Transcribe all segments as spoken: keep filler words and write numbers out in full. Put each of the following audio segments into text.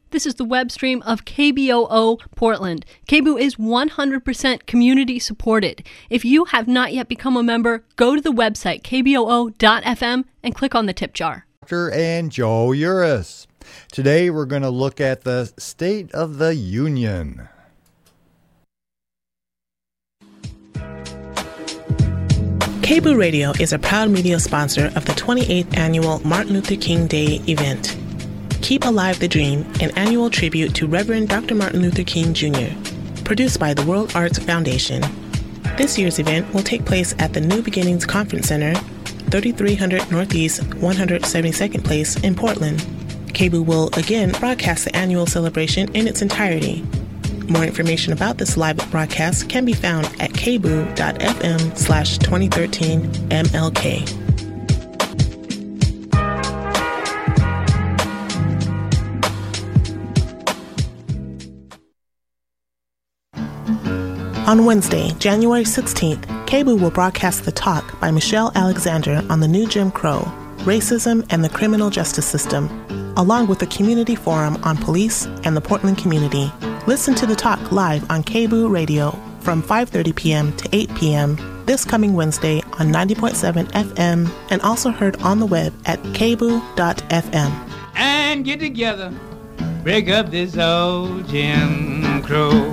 This is the web stream of K B O O Portland. K B O O is one hundred percent community supported. If you have not yet become a member, go to the website k b o o dot f m and click on the tip jar. And Joe Uris. Today we're going to look at the State of the Union. K B O O Radio is a proud media sponsor of the twenty-eighth Annual Martin Luther King Day event. Keep Alive the Dream, an annual tribute to Reverend Doctor Martin Luther King Junior, produced by the World Arts Foundation. This year's event will take place at the New Beginnings Conference Center, thirty-three hundred Northeast one hundred seventy-second Place in Portland. K B O O will again broadcast the annual celebration in its entirety. More information about this live broadcast can be found at k b o o dot f m slash twenty thirteen M L K. On Wednesday, January sixteenth, K B O O will broadcast The Talk by Michelle Alexander on the new Jim Crow, racism, and the criminal justice system, along with a community forum on police and the Portland community. Listen to The Talk live on K B O O Radio from five thirty p.m. to eight p.m. this coming Wednesday on ninety point seven F M and also heard on the web at k b o o dot f m. And get together, break up this old Jim Crow.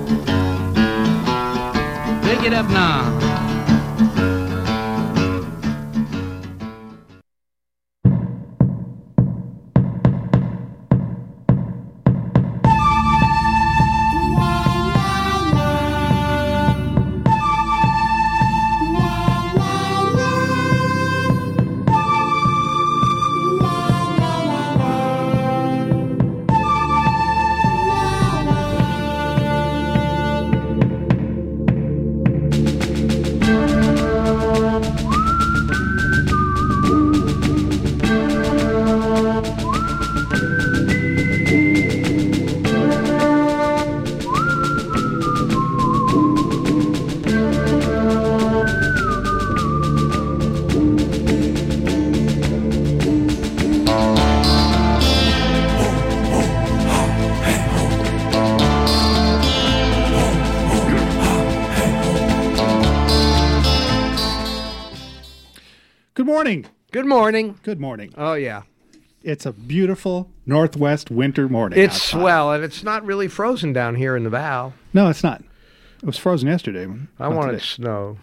Break it up now. Good morning. Good morning. Oh, yeah. It's a beautiful northwest winter morning. It's outside. swell, and it's not really frozen down here in the Val. No, it's not. It was frozen yesterday. I wanted today. snow.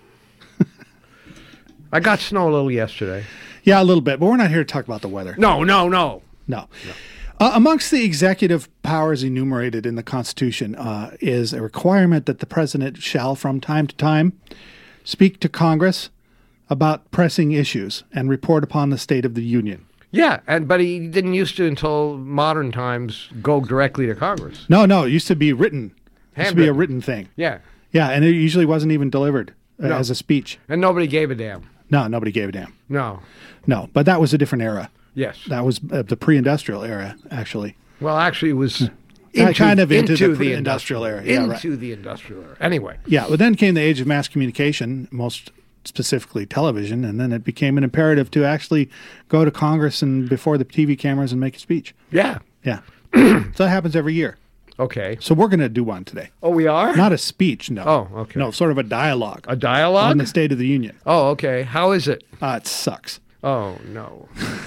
I got snow a little yesterday. Yeah, a little bit, but we're not here to talk about the weather. No, no, no. No. no. Uh, amongst the executive powers enumerated in the Constitution uh, is a requirement that the president shall, from time to time, speak to Congress about pressing issues and report upon the State of the Union. Yeah, and but he didn't used to until modern times go directly to Congress. No, no, it used to be written. It used to be a written thing. Yeah. Yeah, and it usually wasn't even delivered uh, no. as a speech. And nobody gave a damn. No, nobody gave a damn. No. No, but that was a different era. Yes. That was uh, the pre-industrial era, actually. Well, actually, it was into, kind of into, into the, the industrial era. Yeah, yeah, into right. the industrial era. Anyway. Yeah, but then came the age of mass communication, most specifically television, and then it became an imperative to actually go to Congress and before the T V cameras and make a speech. Yeah. Yeah. So that happens every year. Okay. So we're going to do one today. Oh, we are? Not a speech, no. Oh, okay. No, sort of a dialogue. A dialogue? On the State of the Union. Oh, okay. How is it? Uh, it sucks. Oh, no.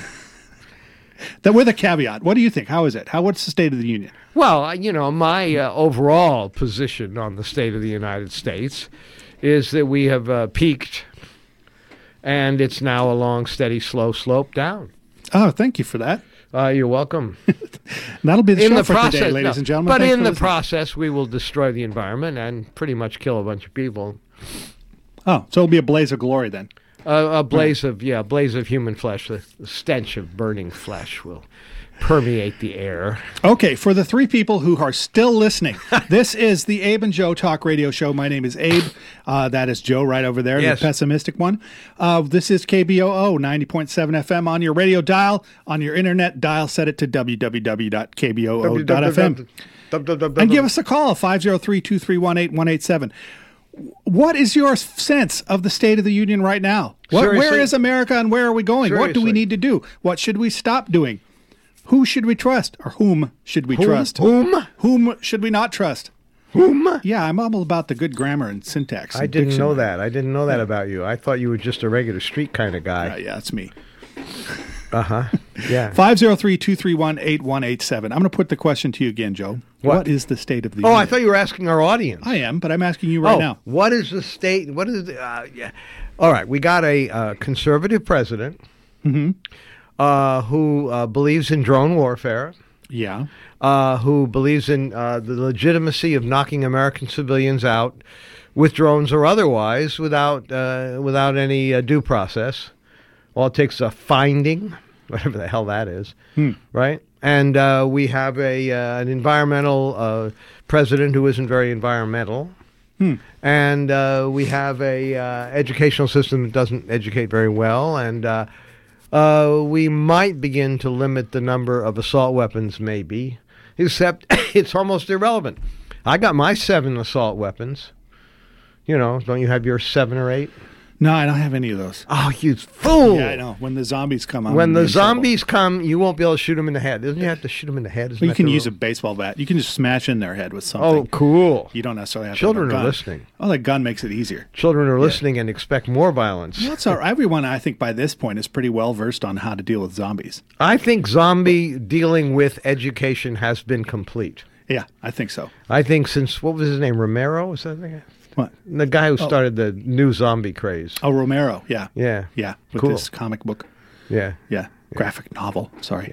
That with a caveat. What do you think? How is it? How? What's the State of the Union? Well, you know, my uh, overall position on the State of the United States is that we have uh, peaked, and it's now a long, steady, slow slope down. Oh, thank you for that. Uh, you're welcome. That'll be the in show the for process, today, ladies no, and gentlemen. But Thanks in the listening. process, we will destroy the environment and pretty much kill a bunch of people. Oh, so it'll be a blaze of glory then. Uh, a blaze right. of, yeah, a blaze of human flesh. The, the stench of burning flesh will permeate the air. Okay, for the three people who are still listening, this is the Abe and Joe Talk Radio Show. My name is Abe. Uh, that is Joe right over there, yes. the pessimistic one. Uh, this is K B O O ninety point seven F M on your radio dial. On your internet dial, set it to w w w dot k b o o dot f m. And give us a call, five oh three, two three one, eight one eight seven. What is your sense of the State of the Union right now? What, where is America and where are we going? Seriously. What do we need to do? What should we stop doing? Who should we trust? Or whom should we Whom? trust? Whom? Whom should we not trust? Whom? Yeah, I'm all about the good grammar and syntax. I and didn't know dictionary. that. I didn't know that about you. I thought you were just a regular street kind of guy. Uh, yeah, that's me. Uh-huh. Yeah. five oh three, two three one, eight one eight seven. I'm going to put the question to you again, Joe. What? what is the state of the Oh, union? I thought you were asking our audience. I am, but I'm asking you right oh, now. what is the state? What is the, uh, yeah. All right, we got a uh, conservative president Mm-hmm. uh, who uh, believes in drone warfare, Yeah. uh, who believes in uh, the legitimacy of knocking American civilians out with drones or otherwise without uh, without any uh, due process. All it takes is a finding, whatever the hell that is, Hmm. right? And uh, we have a uh, an environmental uh, president who isn't very environmental. Hmm. And uh, we have a uh, educational system that doesn't educate very well, and uh, uh, we might begin to limit the number of assault weapons, maybe, except it's almost irrelevant. I got my seven assault weapons. You know, don't you have your seven or eight? No, I don't have any of those. Oh, you fool! Yeah, I know. When the zombies come, I'm When gonna the be in trouble. zombies come, you won't be able to shoot them in the head. Doesn't you have to shoot them in the head? Isn't Well, you that can the use a rule? baseball bat. You can just smash in their head with something. Oh, cool. You don't necessarily have Children to are have a gun. listening. Oh, that gun makes it easier. Children are listening and expect more violence. Well, that's all right. Everyone, I think, by this point is pretty well versed on how to deal with zombies. I think zombie dealing with education has been complete. Yeah, I think so. I think since, what was his name, Romero? Was that the guy? What? The guy who started the new zombie craze. Oh, Romero. Yeah. Yeah. Yeah. With Cool. this comic book. Yeah. Yeah. Graphic novel. Sorry.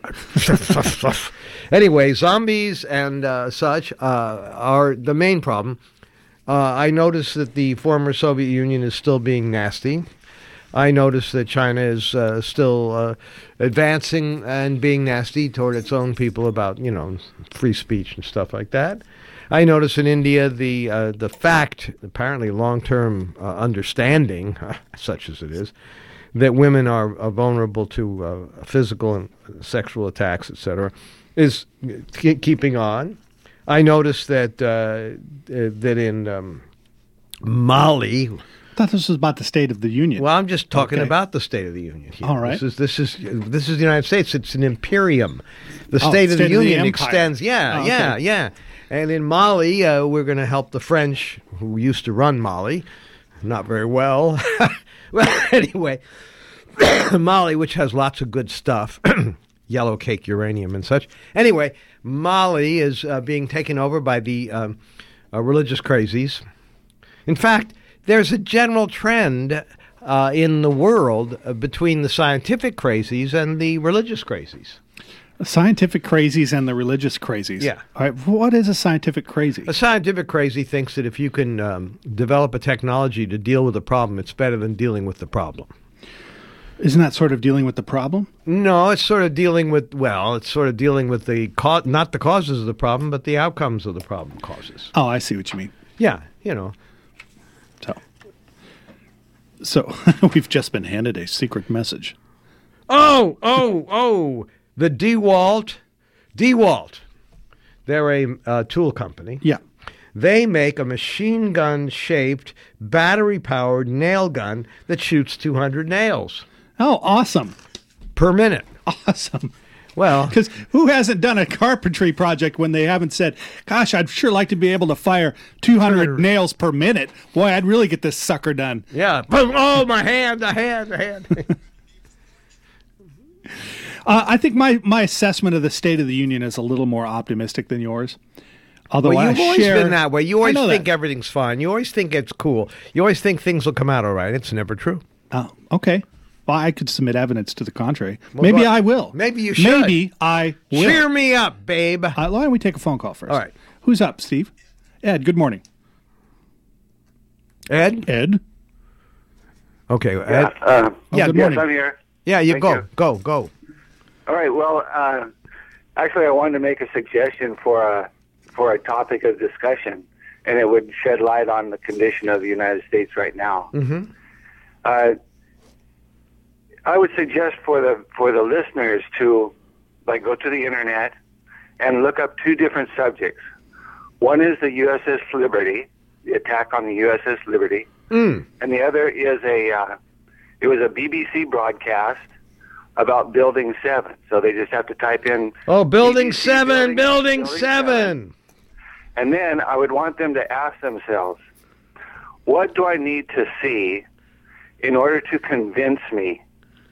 Anyway, zombies and uh, such uh, are the main problem. Uh, I notice that the former Soviet Union is still being nasty. I notice that China is uh, still uh, advancing and being nasty toward its own people about, you know, free speech and stuff like that. I notice in India the uh, the fact, apparently long-term uh, understanding, such as it is, that women are, are vulnerable to uh, physical and sexual attacks, et cetera, is ke- keeping on. I notice that uh, uh, that in um, Mali. I thought this was about the State of the Union. Well, I'm just talking Okay. about the State of the Union here. All right. This is this is this is the United States. It's an imperium. The Oh, State of the State of the Union Empire. extends. Yeah, Oh, yeah, okay. yeah. And in Mali, uh, we're going to help the French, who used to run Mali, not very well. Well, anyway, Mali, which has lots of good stuff, yellow cake uranium and such. Anyway, Mali is uh, being taken over by the um, uh, religious crazies. In fact, there's a general trend uh, in the world uh, between the scientific crazies and the religious crazies. Scientific crazies and the religious crazies. Yeah. All right. What is a scientific crazy? A scientific crazy thinks that if you can um, develop a technology to deal with a problem, it's better than dealing with the problem. Isn't that sort of dealing with the problem? No, it's sort of dealing with, well, it's sort of dealing with the, co- not the causes of the problem, but the outcomes of the problem causes. Oh, I see what you mean. Yeah, you know. So, so we've just been handed a secret message. Oh, oh, oh, the DeWalt, DeWalt, they're a uh, tool company. Yeah. They make a machine gun-shaped, battery-powered nail gun that shoots two hundred nails Oh, awesome. per minute. Awesome. Well, Because who hasn't done a carpentry project when they haven't said, gosh, I'd sure like to be able to fire two hundred nails per minute. Boy, I'd really get this sucker done. yeah. Boom. Oh, my hand, the hand, the hand. Uh, I think my, my assessment of the State of the Union is a little more optimistic than yours. Although Well, I you've always share, been that way. You I always know think that. everything's fine. You always think it's cool. You always think things will come out all right. It's never true. Oh, okay. Well, I could submit evidence to the contrary. Maybe go- I will. Maybe you should. Maybe I will. Cheer me up, babe. Uh, why don't we take a phone call first? All right. Who's up, Steve? Ed, good morning. Ed? Ed? Okay. Yeah, Ed? uh, Yeah, good yes, morning. I'm here. Yeah, you Thank go. you. Go, go. All right. Well, uh, actually, I wanted to make a suggestion for a for a topic of discussion, and it would shed light on the condition of the United States right now. Mm-hmm. Uh, I would suggest for the for the listeners to like go to the internet and look up two different subjects. One is the U S S Liberty, the attack on the U S S Liberty, Mm. and the other is a uh, it was a B B C broadcast about Building seven. So they just have to type in... Oh, Building B B C seven, Building, building seven. And then I would want them to ask themselves, what do I need to see in order to convince me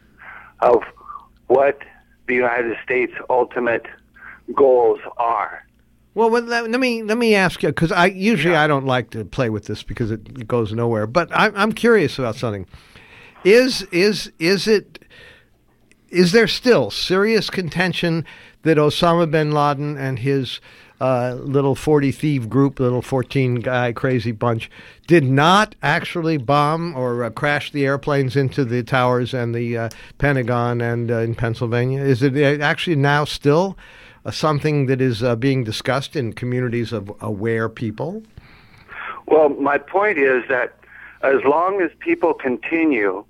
of what the United States' ultimate goals are? Well, well let, let me let me ask you, because I usually yeah. I don't like to play with this because it, it goes nowhere. But I, I'm curious about something. Is is is it is there still serious contention that Osama bin Laden and his uh, little forty thief group, little fourteen guy crazy bunch, did not actually bomb or uh, crash the airplanes into the towers and the uh, Pentagon and uh, in Pennsylvania? Is it actually now still uh, something that is uh, being discussed in communities of aware people? Well, my point is that as long as people continue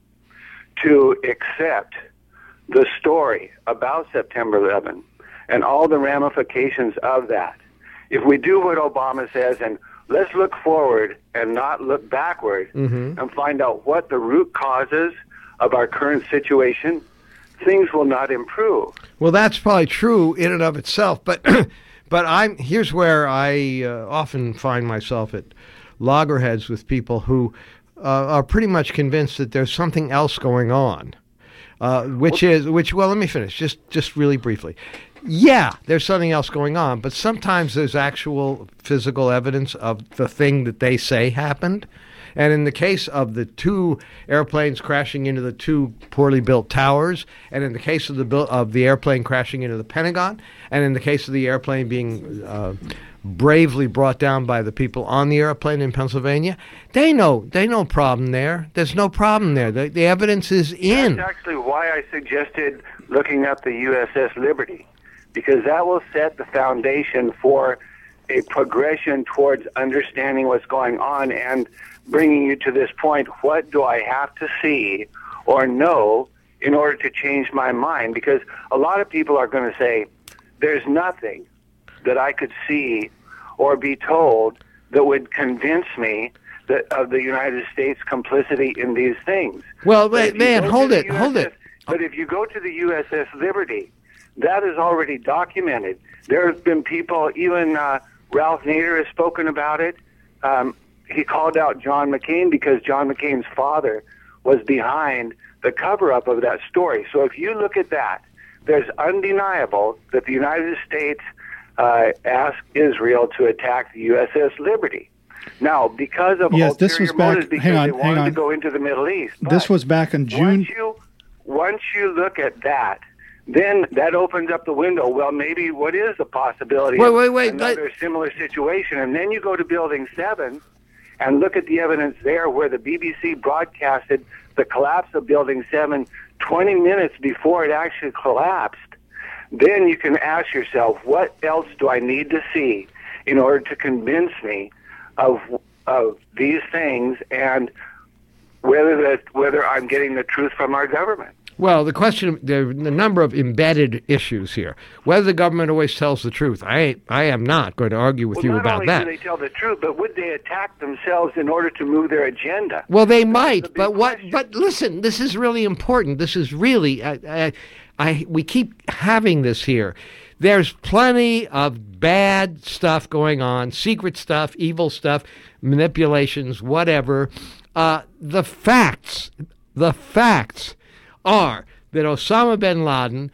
to accept the story about September eleventh and all the ramifications of that, if we do what Obama says and let's look forward and not look backward mm-hmm. and find out what the root causes of our current situation, things will not improve. Well, that's probably true in and of itself, but but I'm here's where I uh, often find myself at loggerheads with people who uh, are pretty much convinced that there's something else going on, uh, which is which. Well, let me finish just just really briefly. Yeah, there's something else going on, but sometimes there's actual physical evidence of the thing that they say happened. And in the case of the two airplanes crashing into the two poorly built towers, and in the case of the bu- of the airplane crashing into the Pentagon, and in the case of the airplane being uh, bravely brought down by the people on the airplane in Pennsylvania, they know they no problem there. There's no problem there. The, the evidence is in. That's actually why I suggested looking up the U S S Liberty, because that will set the foundation for a progression towards understanding what's going on and bringing you to this point. What do I have to see or know in order to change my mind? Because a lot of people are going to say, there's nothing that I could see or be told that would convince me that of the United States' complicity in these things. Well, wait, man, hold it, U S S, hold it. But if you go to the U S S Liberty, that is already documented. There have been people, even uh, Ralph Nader has spoken about it. Um, he called out John McCain because John McCain's father was behind the cover-up of that story. So if you look at that, there's undeniable that the United States uh, asked Israel to attack the U S S Liberty. Now, because of yes, ulterior this was back, motives, because hang on, they wanted hang on. to go into the Middle East. This but was back in June. Once you, once you look at that, then that opens up the window. Well, maybe what is the possibility wait, of wait, wait, another wait. similar situation? And then you go to Building seven and look at the evidence there where the B B C broadcasted the collapse of Building seven twenty minutes before it actually collapsed. Then you can ask yourself, what else do I need to see in order to convince me of of these things and whether that whether I'm getting the truth from our government? Well, the question, there are a number of embedded issues here. Whether the government always tells the truth, I I am not going to argue with well, you not about only that. Do they tell the truth, but would they attack themselves in order to move their agenda? Well, they That's might, the big but what? question. But listen, this is really important. This is really, I, I, I, we keep having this here. There's plenty of bad stuff going on, secret stuff, evil stuff, manipulations, whatever. Uh, the facts, the facts. are that Osama bin Laden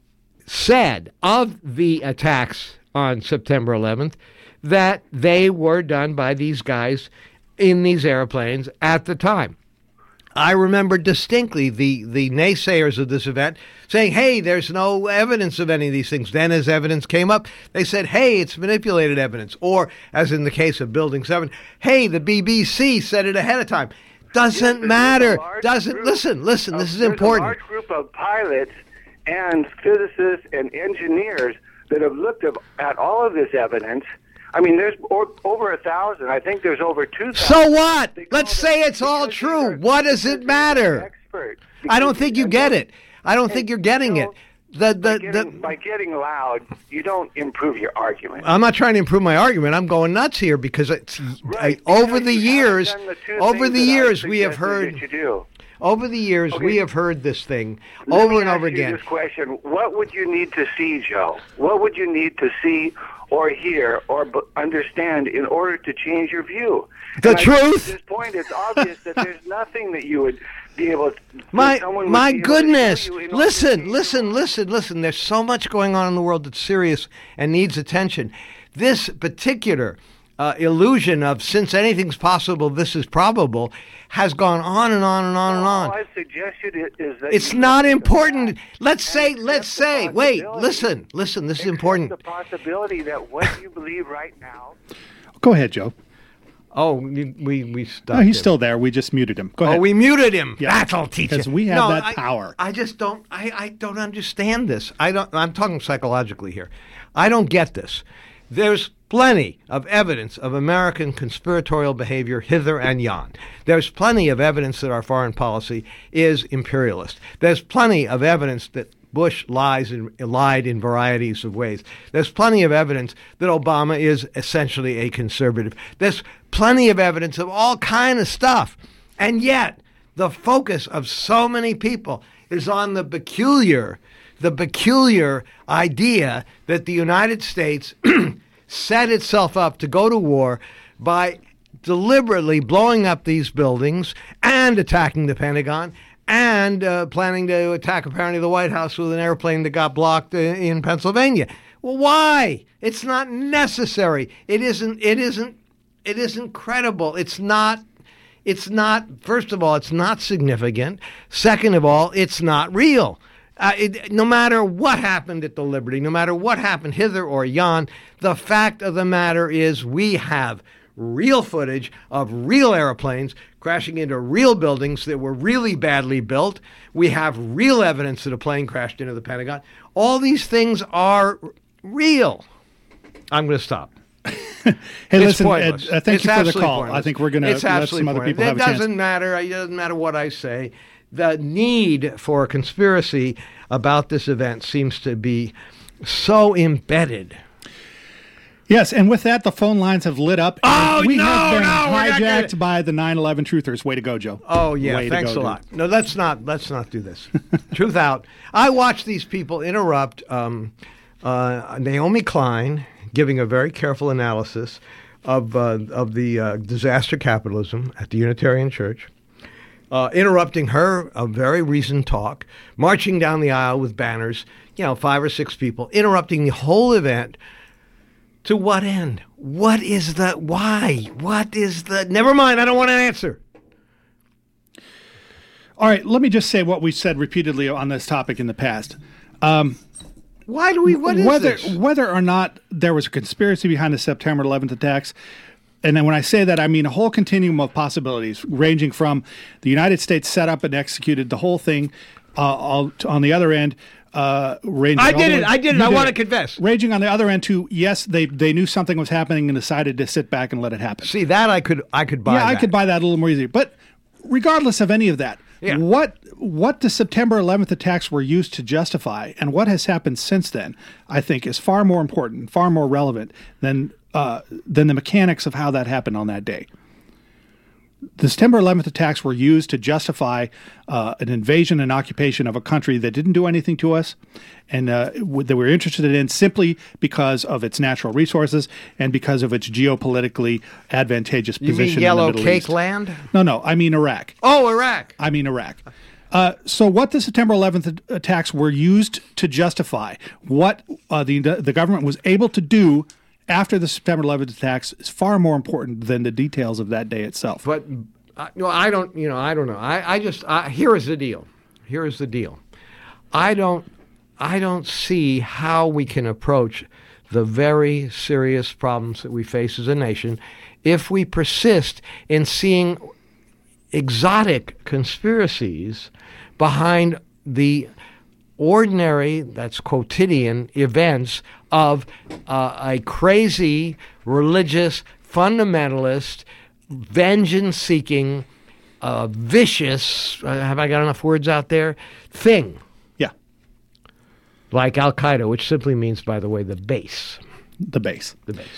said of the attacks on September eleventh that they were done by these guys in these airplanes at the time. I remember distinctly the, the naysayers of this event saying, hey, there's no evidence of any of these things. Then as evidence came up, they said, hey, it's manipulated evidence. Or, as in the case of Building seven, hey, the B B C said it ahead of time. Doesn't Yes, matter. large Doesn't group listen. Listen. of- This is there's important. a large group of pilots and physicists and engineers that have looked at, at all of this evidence. I mean, there's o- over a thousand. I think there's over two thousand. So what? They call Let's them- say it's all because true. they're- What does it because they're matter? Expert. I don't Because- think you and get then- it. I don't think you're getting it. The, by, the, getting, the, by getting loud, you don't improve your argument. I'm not trying to improve my argument. I'm going nuts here because it's Right, I, over because the you years, haven't done the two over things the that I years we have suggested heard. that you do. Over the years, Okay. we have heard this thing Let over me and ask over you again. This question: what would you need to see, Joe? What would you need to see, or hear, or b- understand in order to change your view? The And I think truth? At this point, it's obvious that there's nothing that you would be able to. My someone would my be able to tell goodness! you in order to Listen, change listen, your- listen, listen. There's so much going on in the world that's serious and needs attention. This particular uh, illusion of since anything's possible, this is probable, has gone on and on and on and All on. I suggest you to- is that It's you not look at the important. facts Let's and say, accept let's the say, wait, possibility. listen, listen, this is Accept important. The possibility that what you believe right now. Go ahead, Joe. Oh, we, we, we stopped No, he's him. still there. We just muted him. Go Oh, ahead. we muted him. Yeah, That'll teach because you. we have No, that I- power. I just don't. I, I don't understand this. I don't. I'm talking psychologically here. I don't get this. There's plenty of evidence of American conspiratorial behavior hither and yon. There's plenty of evidence that our foreign policy is imperialist. There's plenty of evidence that Bush lies and lied in varieties of ways. There's plenty of evidence that Obama is essentially a conservative. There's plenty of evidence of all kind of stuff. And yet, the focus of so many people is on the peculiar, the peculiar idea that the United States set itself up to go to war by deliberately blowing up these buildings and attacking the Pentagon and uh, planning to attack apparently the White House with an airplane that got blocked uh, in Pennsylvania. Well, why? It's not necessary. It isn't. It isn't. It isn't credible. It's not. It's not. First of all, it's not significant. Second of all, it's not real. Uh, it, no matter what happened at the Liberty, no matter what happened hither or yon, the fact of the matter is we have real footage of real airplanes crashing into real buildings that were really badly built. We have real evidence that a plane crashed into the Pentagon. All these things are real. I'm going to stop. Hey, It's listen, Ed, pointless. uh, thank It's you for the absolutely call. pointless. I think we're going to It's let absolutely some other pointless. people have It a a chance. doesn't matter. It doesn't matter what I say. The need for a conspiracy about this event seems to be so embedded. Yes, and with that, the phone lines have lit up. Oh, we no, have been no, we're not hijacked gonna- by the nine eleven truthers. Way to go, Joe. Oh yeah, Way to thanks go, a dude. lot. No, let's not let's not do this. Truth out. I watch these people interrupt um, uh, Naomi Klein giving a very careful analysis of uh, of the uh, disaster capitalism at the Unitarian Church. Uh, interrupting her, a very reasoned talk, marching down the aisle with banners, you know, five or six people, interrupting the whole event. To what end? What is the, why? What is the, never mind, I don't want an answer. All right, let me just say what we've said repeatedly on this topic in the past. Um, Why do we, what is whether this? whether or not there was a conspiracy behind the September eleventh attacks, and then when I say that, I mean a whole continuum of possibilities, ranging from the United States set up and executed the whole thing, uh, all, to, on the other end, uh, ranging. I all did the it, way- I did it, you I want to confess. Ranging on the other end to yes, they they knew something was happening and decided to sit back and let it happen. See, that I could, I could buy yeah, I that. could buy that a little more easily. But regardless of any of that, Yeah. what what the September eleventh attacks were used to justify and what has happened since then, I think, is far more important, far more relevant than uh, than the mechanics of how that happened on that day. The September eleventh attacks were used to justify uh, an invasion and occupation of a country that didn't do anything to us and uh, w- that we're interested in simply because of its natural resources and because of its geopolitically advantageous You position mean yellow in the Middle cake East. land? No, no, I mean Iraq. Oh, Iraq. I mean Iraq. Uh, so what the September eleventh at- attacks were used to justify, what uh, the the government was able to do after the September eleventh attacks is far more important than the details of that day itself. But uh, no, I don't. You know, I don't know. I, I just I, here is the deal. Here is the deal. I don't. I don't see how we can approach the very serious problems that we face as a nation if we persist in seeing exotic conspiracies behind the ordinary, that's quotidian, events of uh, a crazy, religious, fundamentalist, vengeance-seeking, uh, vicious, uh, have I got enough words out there, thing, Yeah, like Al-Qaeda, which simply means, by the way, the base. the base. The base.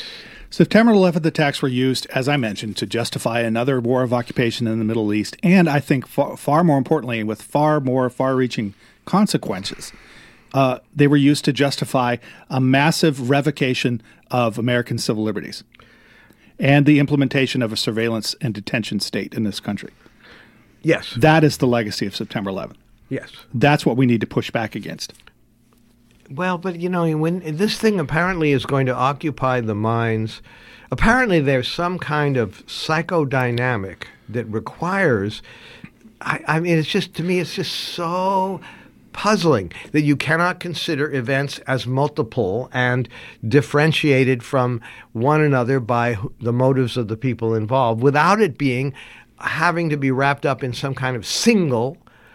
September eleventh attacks were used, as I mentioned, to justify another war of occupation in the Middle East, and I think far, far more importantly, with far more far-reaching consequences, uh, they were used to justify a massive revocation of American civil liberties and the implementation of a surveillance and detention state in this country. Yes. That is the legacy of September eleventh. Yes. That's what we need to push back against. Well, but, you know, when this thing apparently is going to occupy the minds, apparently there's some kind of psychodynamic that requires, I, I mean, it's just, to me, it's just so puzzling that you cannot consider events as multiple and differentiated from one another by the motives of the people involved without it being having to be wrapped up in some kind of single,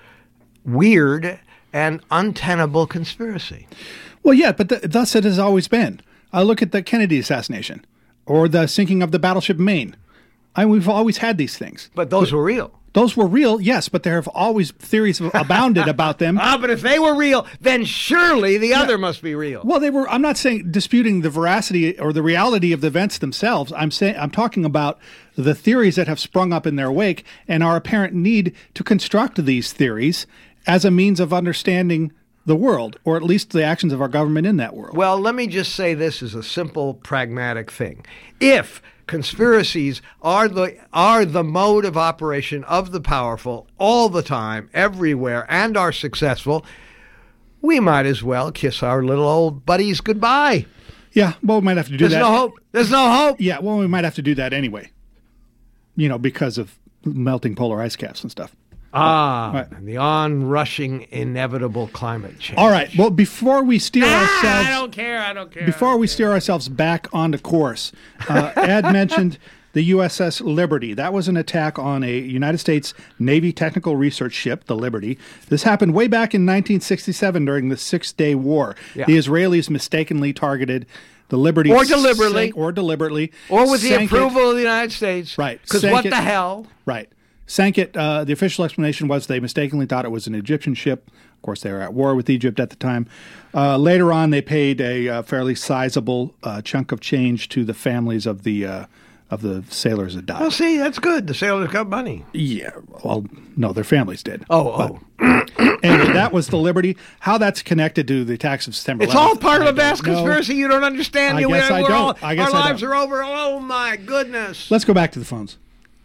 weird, and untenable conspiracy. Well, yeah, but th- thus it has always been. I look at the Kennedy assassination or the sinking of the battleship Maine. I, we've always had these things. But those but, were real. Those were real, yes, but there have always theories abounded about them. Ah, but if they were real, then surely the yeah. other must be real. Well, they were. I'm not saying disputing the veracity or the reality of the events themselves. I'm saying I'm talking about the theories that have sprung up in their wake and our apparent need to construct these theories as a means of understanding the world, or at least the actions of our government in that world. Well, let me just say this is a simple, pragmatic thing. If conspiracies are the are the mode of operation of the powerful all the time, everywhere, and are successful, we might as well kiss our little old buddies goodbye. Yeah, well, we might have to do There's that. There's no hope. There's no hope. Yeah, well, we might have to do that anyway, you know, because of melting polar ice caps and stuff. Ah, right. The onrushing, inevitable climate change. All right. Well, before we steer ah, ourselves, I don't care. I don't care. Before don't we care. steer ourselves back onto course, uh, Ed mentioned the U S S Liberty. That was an attack on a United States Navy technical research ship, the Liberty. This happened way back in nineteen sixty-seven during the Six-Day War. Yeah. The Israelis mistakenly targeted the Liberty, or deliberately, sank, or deliberately, or with the approval it, of the United States. Right. Because what it, the hell? Right. Sank it. Uh, the official explanation was they mistakenly thought it was an Egyptian ship. Of course, they were at war with Egypt at the time. Uh, later on, they paid a uh, fairly sizable uh, chunk of change to the families of the uh, of the sailors that died. Well, see, that's good. The sailors got money. Yeah. Well, no, their families did. Oh, but, oh. Anyway, that was the Liberty. How that's connected to the attacks of September It's eleventh, all part I of a vast know. conspiracy you don't understand. I you, guess we're, I we're don't. All, I guess our I lives don't. are over. Oh, my goodness. Let's go back to the phones.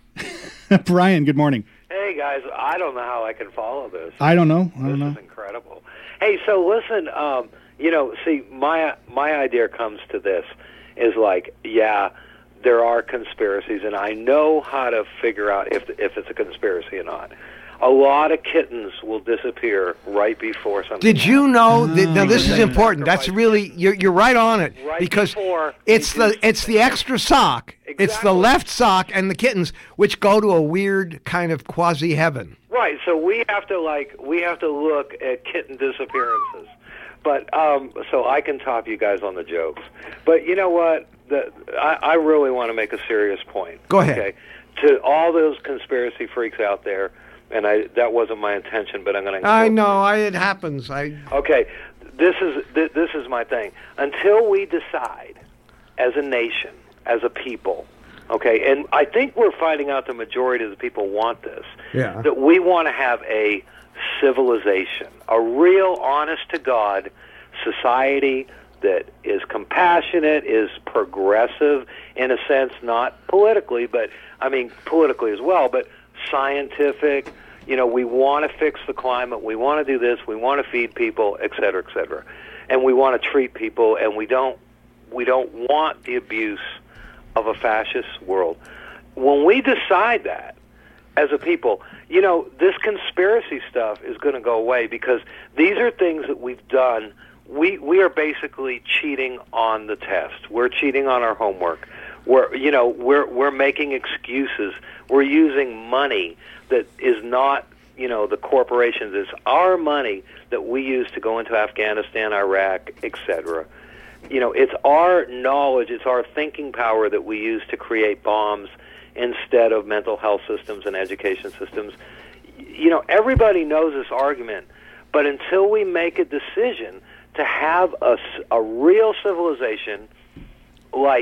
Brian, good morning. Hey, guys, I don't know how I can follow this. I don't know. I don't this know. is incredible. Hey, so listen, um, you know, see, my my idea comes to this, is like, yeah, there are conspiracies, and I know how to figure out if if it's a conspiracy or not. A lot of kittens will disappear right before something. Did you know? That, now this is They important. That's sacrifice- really you're you're right on it Right because before it's they the do it's the extra sock. It's the Exactly. left sock and the kittens, which go to a weird kind of quasi heaven. Right, so we have to like we have to look at kitten disappearances. But um, so I can top you guys on the jokes. But you know what? The, I, I really want to make a serious point. Go ahead. Okay, to all those conspiracy freaks out there, and I that wasn't my intention, but I'm going to. I know. I, it happens. I Okay, this is th- this is my thing. Until we decide, as a nation, as a people, okay, and I think we're finding out the majority of the people want this. Yeah. That we want to have a civilization, a real, honest-to-God society that is compassionate, is progressive in a sense, not politically, but, I mean, politically as well, but scientific. You know, we want to fix the climate, we want to do this, we want to feed people, et cetera, et cetera. And we want to treat people, and we don't, we don't want the abuse of a fascist world. When we decide that, as a people, you know, this conspiracy stuff is going to go away because these are things that we've done. We we are basically cheating on the test. We're cheating on our homework. We're you know we're we're making excuses. We're using money that is not you know the corporations. It's our money that we use to go into Afghanistan, Iraq, et cetera. You know, it's our knowledge, it's our thinking power that we use to create bombs instead of mental health systems and education systems. You know, everybody knows this argument, but until we make a decision to have a, a real civilization like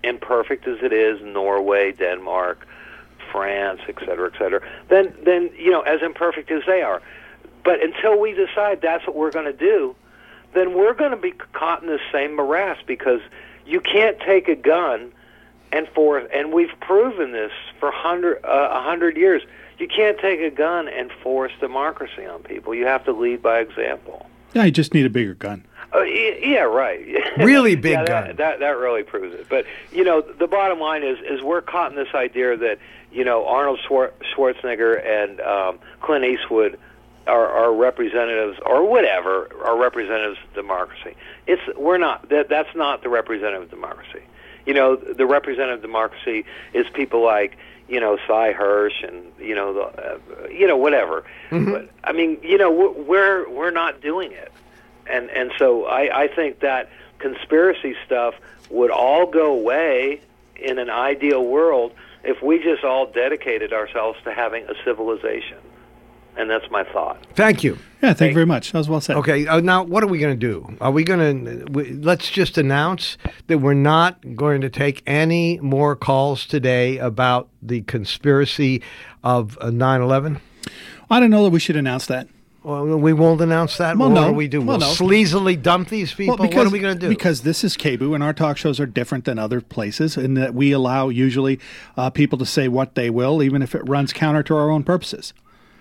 imperfect as it is, Norway, Denmark, France, et cetera, et cetera, then, then you know, as imperfect as they are. But until we decide that's what we're going to do, then we're going to be caught in the same morass, because you can't take a gun and force, and we've proven this for hundred, uh, a hundred years. You can't take a gun and force democracy on people. You have to lead by example. Yeah, you just need a bigger gun. Uh, yeah, yeah, right. Really big yeah, gun. That, that that really proves it. But you know, the bottom line is is we're caught in this idea that you know Arnold Schwarzenegger and um, Clint Eastwood are, are representatives, or whatever, are representatives of democracy. It's we're not. That that's not the representative democracy. You know, the representative democracy is people like, you know, Cy Hirsch and, you know, the, uh, you know, whatever. Mm-hmm. But, I mean, you know, we're we're not doing it. And and so I, I think that conspiracy stuff would all go away in an ideal world if we just all dedicated ourselves to having a civilization. And that's my thought. Thank you. Yeah, thank you very much. That was well said. Okay, uh, now what are we going to do? Are we going to, let's just announce that we're not going to take any more calls today about the conspiracy of uh, nine eleven? I don't know that we should announce that. Well, we won't announce that? Well, what no. do we do? Well, we'll no. sleazily dump these people? Well, because, what are we going to do? Because this is K B U, and our talk shows are different than other places in that we allow usually uh, people to say what they will, even if it runs counter to our own purposes.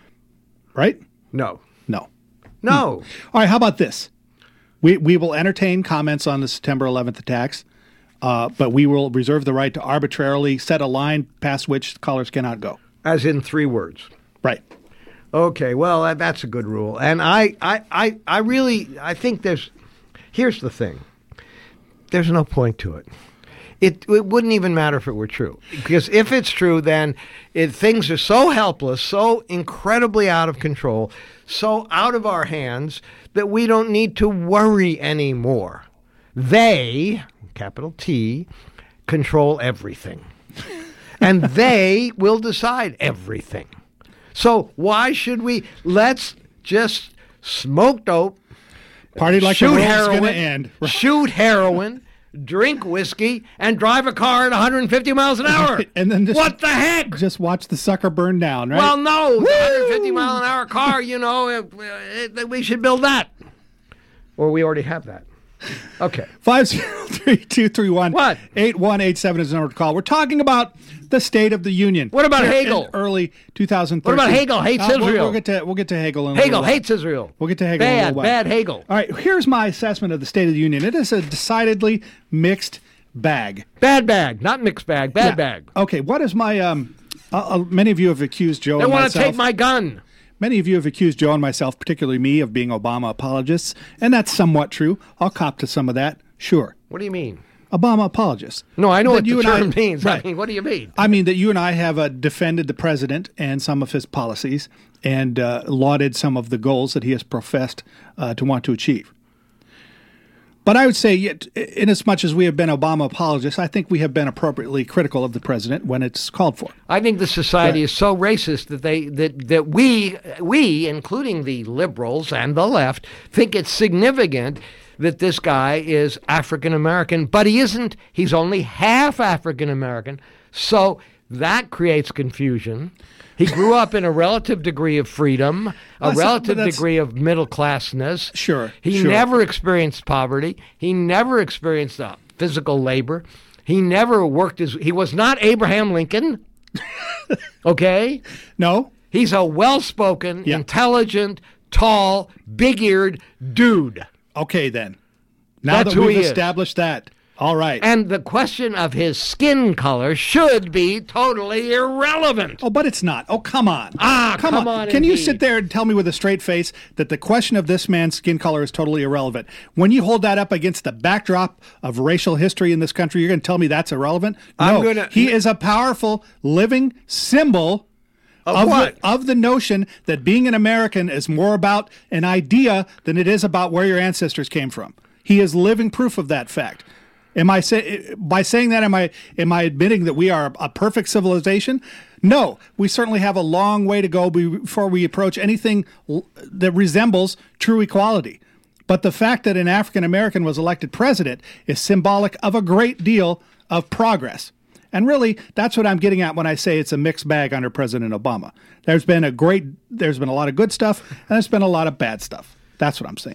Right? No. No. No. Hmm. All right, how about this? We we will entertain comments on the September eleventh attacks, uh, but we will reserve the right to arbitrarily set a line past which callers cannot go. As in three words. Right. Okay, well, that, that's a good rule. And I, I, I, I really, I think there's, here's the thing. There's no point to it. It, it wouldn't even matter if it were true. Because if it's true, then it, things are so helpless, so incredibly out of control, so out of our hands, that we don't need to worry anymore. They, capital T, control everything. And they will decide everything. So why should we? Let's just smoke dope, party like shoot the world's heroin, gonna end. shoot heroin, drink whiskey, and drive a car at one hundred fifty miles an hour. And then just, what the heck? Just watch the sucker burn down, right? Well, no, the one hundred fifty mile an hour car. You know, it, it, we should build that, or we already have that. Okay. five zero three, two three one, What? eight one eight seven is the number to call. We're talking about the State of the Union. What about Here Hegel? in early two thousand thirteen. What about Hegel? Hates Uh, we'll- Israel. We'll get to we'll get to Hegel in a Hegel little while. hates Israel. We'll get to Hegel in a Bad, little while. bad Hegel. All right, here's my assessment of the State of the Union. It is a decidedly mixed bag. Bad bag, not mixed bag. Bad Yeah. bag. Okay, what is my um? Uh, uh, many of you have accused Joe They and want myself. to take my gun. Many of you have accused Joe and myself, particularly me, of being Obama apologists, and that's somewhat true. I'll cop to some of that. Sure. What do you mean? Obama apologists. No, I know That what you the and I- term means. Right. I mean, what do you mean? I mean that you and I have uh, defended the president and some of his policies and uh, lauded some of the goals that he has professed uh, to want to achieve. But I would say, yet, in as much as we have been Obama apologists, I think we have been appropriately critical of the president when it's called for. I think the society Right. is so racist that they that that we we, including the liberals and the left, think it's significant that this guy is African American, but he isn't. He's only half African American, so that creates confusion. He grew up in a relative degree of freedom, a Well, relative that's- degree of middle classness. Sure, He sure. never experienced poverty. He never experienced uh, physical labor. He never worked as he was not Abraham Lincoln. Okay? No? He's a well-spoken, Yeah. intelligent, tall, big-eared dude. Okay, then. Now That's that who we've he is. established that, all right. And the question of his skin color should be totally irrelevant. Oh, but it's not. Oh, come on. Ah, come on, Can you indeed. sit there and tell me with a straight face that the question of this man's skin color is totally irrelevant? When you hold that up against the backdrop of racial history in this country, you're going to tell me that's irrelevant? I'm No. gonna- He is a powerful, living symbol Of what? The, of the notion that being an American is more about an idea than it is about where your ancestors came from. He is living proof of that fact. Am I say, by saying that, am I am I admitting that we are a perfect civilization? No, we certainly have a long way to go before we approach anything l- that resembles true equality. But the fact that an African American was elected president is symbolic of a great deal of progress. And really, that's what I'm getting at when I say it's a mixed bag under President Obama. There's been a great, there's been a lot of good stuff, and there's been a lot of bad stuff. That's what I'm saying.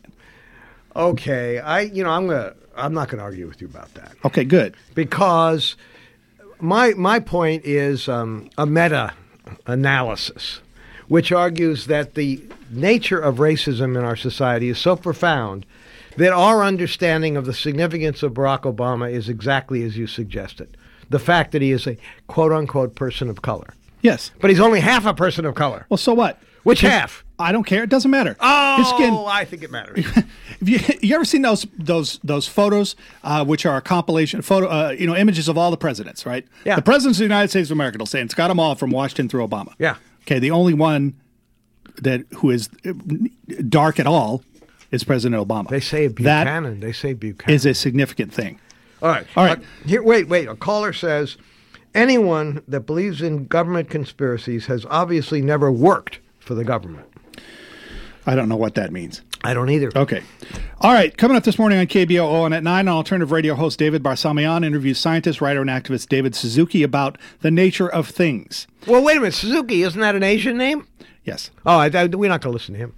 Okay, I, you know, I'm gonna, I'm not gonna argue with you about that. Okay, good. Because my my point is um, a meta analysis, which argues that the nature of racism in our society is so profound that our understanding of the significance of Barack Obama is exactly as you suggested. The fact that he is a quote-unquote person of color. Yes. But he's only half a person of color. Well, so what? Which half? I don't care. It doesn't matter. Oh, His skin, I think it matters. Have you, you ever seen those those those photos, uh, which are a compilation photo, uh, you know, images of all the presidents, right? Yeah. The presidents of the United States of America. They'll say it's got them all from Washington through Obama. Yeah. Okay. The only one that who is dark at all is President Obama. They say Buchanan. That they say Buchanan is a significant thing. All right. All right. Uh, here, wait, wait. A caller says, anyone that believes in government conspiracies has obviously never worked for the government. I don't know what that means. I don't either. Okay. All right. Coming up this morning on K B O O and at nine, Alternative Radio host David Barsamian interviews scientist, writer, and activist David Suzuki about the nature of things. Well, wait a minute. Suzuki, isn't that an Asian name? Yes. Oh, I, I, we're not going to listen to him.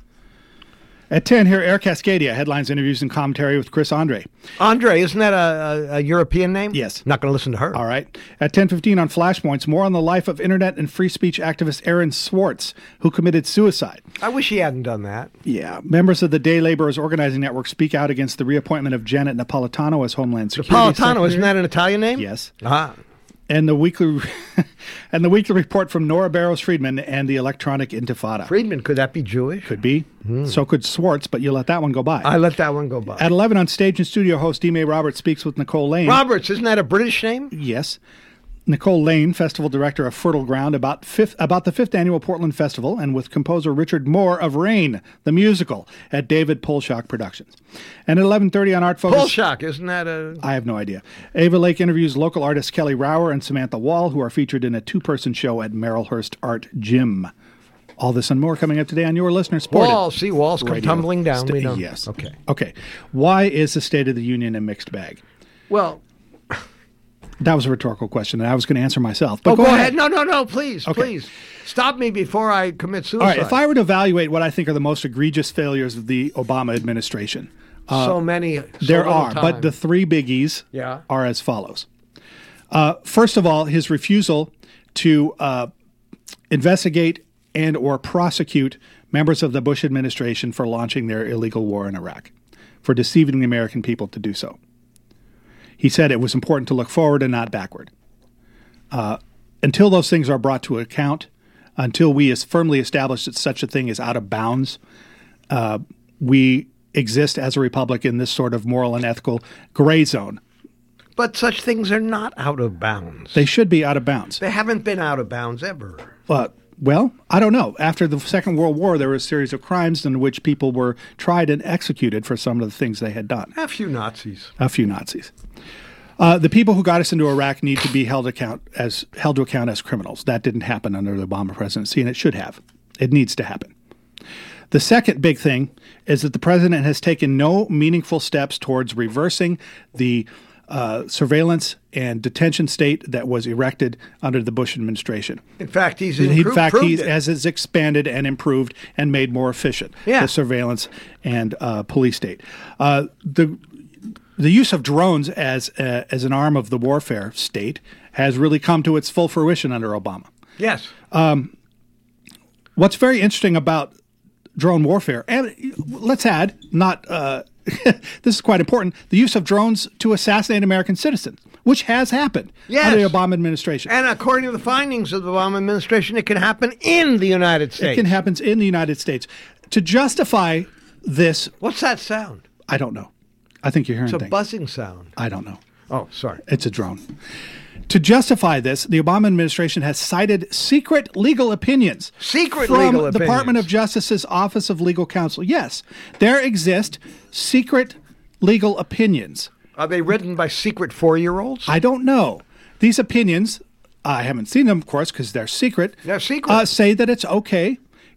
At ten, here, Air Cascadia, headlines, interviews, and commentary with Chris Andre. Andre, isn't that a, a, a European name? Yes. Not going to listen to her. All right. At ten fifteen on Flashpoints, more on the life of Internet and free speech activist Aaron Swartz, who committed suicide. I wish he hadn't done that. Yeah. Members of the Day Laborers Organizing Network speak out against the reappointment of Janet Napolitano as Homeland Security Napolitano, Secretary. isn't that an Italian name? Yes. Ah. And the weekly and the weekly report from Nora Barrows Friedman and the Electronic Intifada. Friedman, could that be Jewish? Could be. Mm. So could Swartz, but you let that one go by. I let that one go by. At eleven on Stage and Studio, host Dime Roberts speaks with Nicole Lane. Roberts, isn't that a British name? Yes. Nicole Lane, festival director of Fertile Ground, about fifth, about the fifth annual Portland Festival, and with composer Richard Moore of Rain, the musical, at David Polshock Productions. And at eleven thirty on Art Focus... Polshock, isn't that a... I have no idea. Ava Lake interviews local artists Kelly Rower and Samantha Wall, who are featured in a two-person show at Merrillhurst Art Gym. All this and more coming up today on your listener supported. Wall, see, walls come tumbling down. Sta- we know. Yes. Okay. Okay. Why is the State of the Union a mixed bag? Well... That was a rhetorical question, and I was going to answer myself. But oh, go, go ahead. ahead. No, no, no, please, okay. please. Stop me before I commit suicide. All right, if I were to evaluate what I think are the most egregious failures of the Obama administration. Uh, so many. So there are, time. but the three biggies yeah. are as follows. Uh, first of all, his refusal to uh, investigate and or prosecute members of the Bush administration for launching their illegal war in Iraq, for deceiving the American people to do so. He said it was important to look forward and not backward. Uh, until those things are brought to account, until we is firmly establish that such a thing is out of bounds, uh, we exist as a republic in this sort of moral and ethical gray zone. But such things are not out of bounds. They should be out of bounds. They haven't been out of bounds ever. Uh, well, I don't know. After the Second World War, there were a series of crimes in which people were tried and executed for some of the things they had done. A few Nazis. A few Nazis. Uh, the people who got us into Iraq need to be held account as held to account as criminals. That didn't happen under the Obama presidency, and it should have. It needs to happen. The second big thing is that the president has taken no meaningful steps towards reversing the uh, surveillance and detention state that was erected under the Bush administration. In fact, he's in improved, fact he it. has it's expanded and improved and made more efficient yeah. the surveillance and uh, police state. Uh, the The use of drones as uh, as an arm of the warfare state has really come to its full fruition under Obama. Yes. Um, what's very interesting about drone warfare, and let's add, not uh, this is quite important, the use of drones to assassinate American citizens, which has happened yes. under the Obama administration. And according to the findings of the Obama administration, it can happen in the United States. It can happen in the United States. To justify this... What's that sound? I don't know. I think you're hearing It's a things. buzzing sound. I don't know. Oh, sorry. It's a drone. To justify this, the Obama administration has cited secret legal opinions. Secret from legal the opinions. Department of Justice's Office of Legal Counsel. Yes, there exist secret legal opinions. Are they written by secret four-year-olds? I don't know. These opinions, I haven't seen them, of course, because they're secret. They're secret. Uh, say that it's okay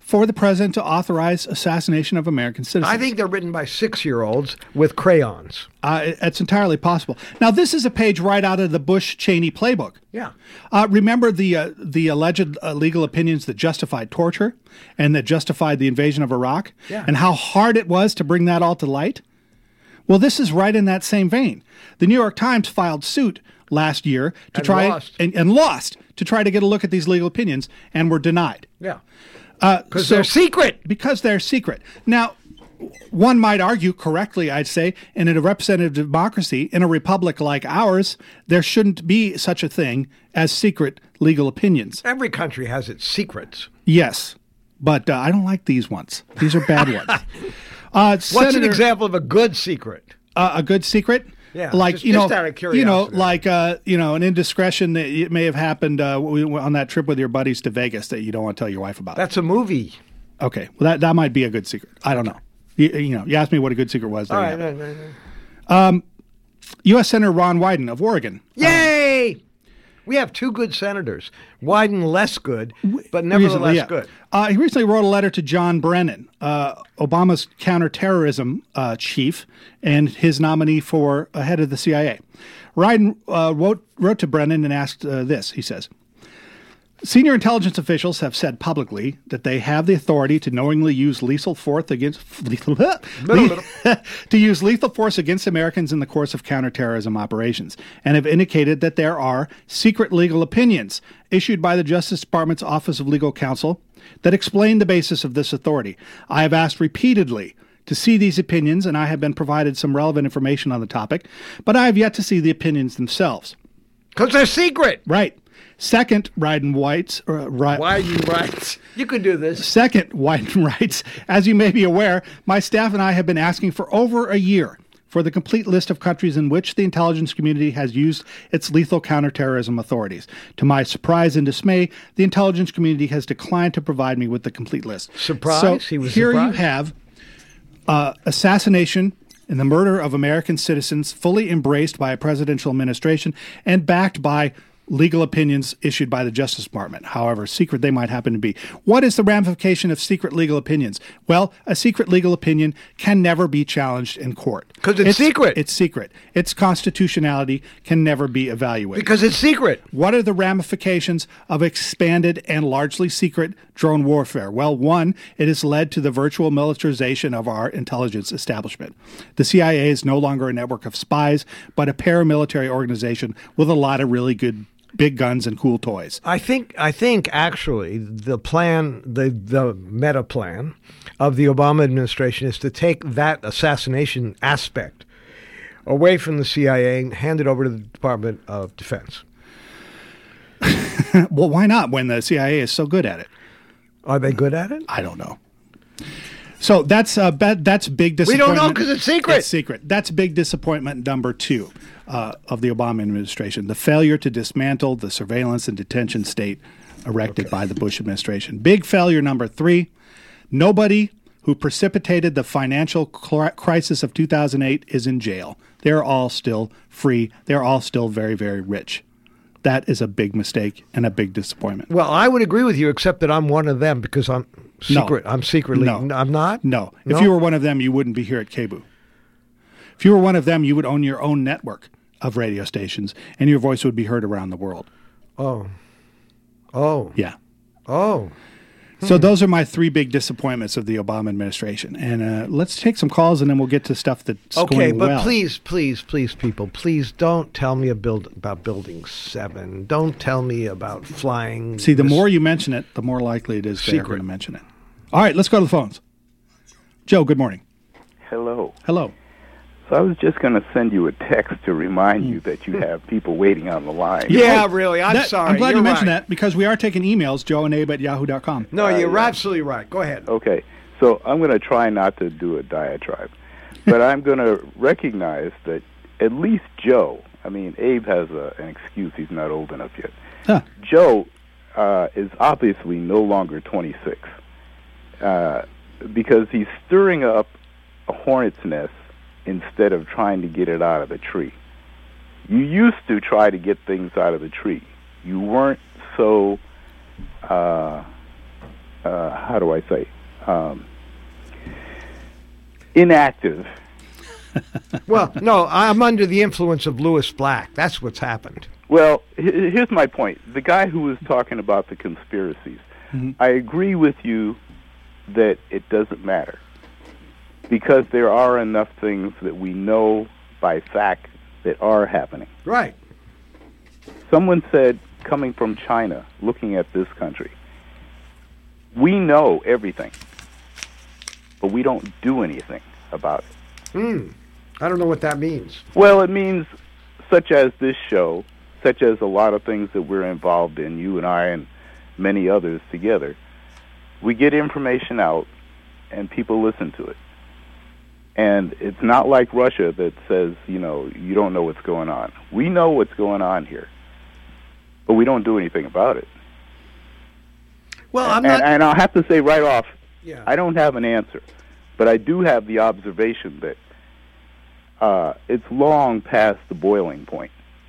for the president to authorize assassination of American citizens. I think they're written by six-year-olds with crayons. Uh, it- it's entirely possible. Now, this is a page right out of the Bush-Cheney playbook. Yeah. Uh, remember the uh, the alleged uh, legal opinions that justified torture and that justified the invasion of Iraq? Yeah. And how hard it was to bring that all to light? Well, this is right in that same vein. The New York Times filed suit last year to And try lost. And, and lost to try to get a look at these legal opinions and were denied. Yeah. Because Because they're secret. Because they're secret. Now, one might argue correctly, I'd say, in a representative democracy, in a republic like ours, there shouldn't be such a thing as secret legal opinions. Every country has its secrets. Yes, but uh, I don't like these ones. These are bad ones. Uh, What's Senator, an example of a good secret? Uh, a good secret? Yeah, like just- you know, just out of you know, curiosity. like uh, you know, an indiscretion that it may have happened uh, w- on that trip with your buddies to Vegas that you don't want to tell your wife about. That's a movie. Okay, well, that that might be a good secret. I don't know. You, you know, you asked me what a good secret was. There All you right. have it. no, no, no. Um, U S Senator Ron Wyden of Oregon. Yay! We have two good senators. Wyden less good, but nevertheless Recently, yeah. good. Uh, he recently wrote a letter to John Brennan, uh, Obama's counterterrorism uh, chief, and his nominee for uh, head of the C I A. Wyden uh, wrote, wrote to Brennan and asked uh, this. He says, senior intelligence officials have said publicly that they have the authority to knowingly use lethal force against lethal, to use lethal force against Americans in the course of counterterrorism operations, and have indicated that there are secret legal opinions issued by the Justice Department's Office of Legal Counsel that explain the basis of this authority. I have asked repeatedly to see these opinions, and I have been provided some relevant information on the topic, but I have yet to see the opinions themselves. Because they're secret. Right. Second, Wyden writes, or, uh, ri- Wyden writes. You could do this. Second, Wyden writes, as you may be aware, my staff and I have been asking for over a year for the complete list of countries in which the intelligence community has used its lethal counterterrorism authorities. To my surprise and dismay, the intelligence community has declined to provide me with the complete list. Surprise? So He was here surprised? you have uh, assassination and the murder of American citizens fully embraced by a presidential administration and backed by legal opinions issued by the Justice Department, however secret they might happen to be. What is the ramification of secret legal opinions? Well, a secret legal opinion can never be challenged in court. Because it's secret. It's secret. Its constitutionality can never be evaluated. Because it's secret. What are the ramifications of expanded and largely secret drone warfare? Well, one, it has led to the virtual militarization of our intelligence establishment. The C I A is no longer a network of spies, but a paramilitary organization with a lot of really good big guns and cool toys. I think I think actually the plan, the the meta plan of the Obama administration is to take that assassination aspect away from the C I A and hand it over to the Department of Defense. Well, why not when the C I A is so good at it? Are they good at it? I don't know. So that's uh, be- that's big We disappointment. don't know because it's secret. It's secret. That's big disappointment number two uh, of the Obama administration: the failure to dismantle the surveillance and detention state erected by the Bush administration. Big failure number three: nobody who precipitated the financial cl- crisis of two thousand eight is in jail. They're all still free. They're all still very, very rich. That is a big mistake and a big disappointment. Well, I would agree with you, except that I'm one of them because I'm secret. No. I'm secretly. No. I'm not. No. No? If you were one of them, you wouldn't be here at K B U. If you were one of them, you would own your own network of radio stations, and your voice would be heard around the world. Oh. Oh. Yeah. Oh. So those are my three big disappointments of the Obama administration. And uh, let's take some calls, and then we'll get to stuff that's Okay, going but well. please, please, please, people, please don't tell me a build, about Building seven. Don't tell me about flying. See, the this- more you mention it, the more likely it is they're Secret. going to mention it. All right, let's go to the phones. Joe, good morning. Hello. Hello. So I was just going to send you a text to remind you that you have people waiting on the line. Yeah, really. I'm That- sorry. I'm glad You're you mentioned right. that because we are taking emails, joe and abe at yahoo dot com. No, Uh, you're yeah. absolutely right. Go ahead. Okay. So I'm going to try not to do a diatribe, but I'm going to recognize that at least Joe, I mean, Abe has a, an excuse. He's not old enough yet. Huh. Joe uh, is obviously no longer twenty-six uh, because he's stirring up a hornet's nest instead of trying to get it out of the tree. You used to try to get things out of the tree. You weren't so uh, uh, how do I say, um, inactive. Well, no, I'm under the influence of Lewis Black. That's what's happened. Well, here's my point. The guy who was talking about the conspiracies, mm-hmm. I agree with you that it doesn't matter because there are enough things that we know by fact that are happening. Right. Someone said, coming from China, looking at this country, we know everything, but we don't do anything about it. Hmm. I don't know what that means. Well, it means such as this show, such as a lot of things that we're involved in, you and I and many others together. We get information out, and people listen to it. And it's not like Russia that says, you know, you don't know what's going on. We know what's going on here, but we don't do anything about it. Well, I'm and, not... and I'll have to say right off, yeah. I don't have an answer, but I do have the observation that uh, it's long past the boiling point.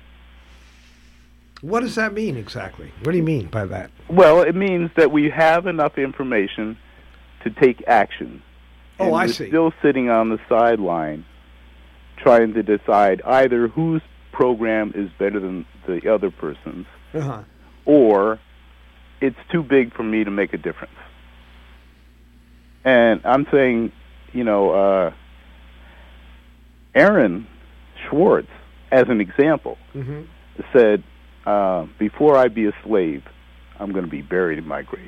What does that mean exactly? What do you mean by that? Well, it means that we have enough information to take action. Oh, and I we're see. Still sitting on the sideline trying to decide either whose program is better than the other person's, uh-huh. or it's too big for me to make a difference. And I'm saying, you know, uh, Aaron Schwartz, as an example, mm-hmm. said, uh, before I be a slave, I'm going to be buried in my grave.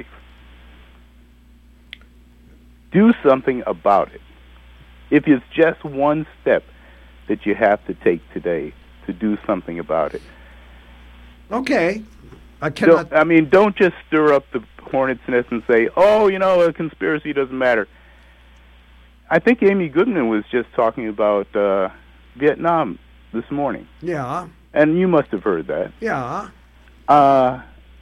Do something about it. If it's just one step that you have to take today to do something about it. Okay. I cannot... Don't, I mean, don't just stir up the hornet's nest and say, oh, you know, a conspiracy doesn't matter. I think Amy Goodman was just talking about uh, Vietnam this morning. Yeah. And you must have heard that. Yeah. Uh,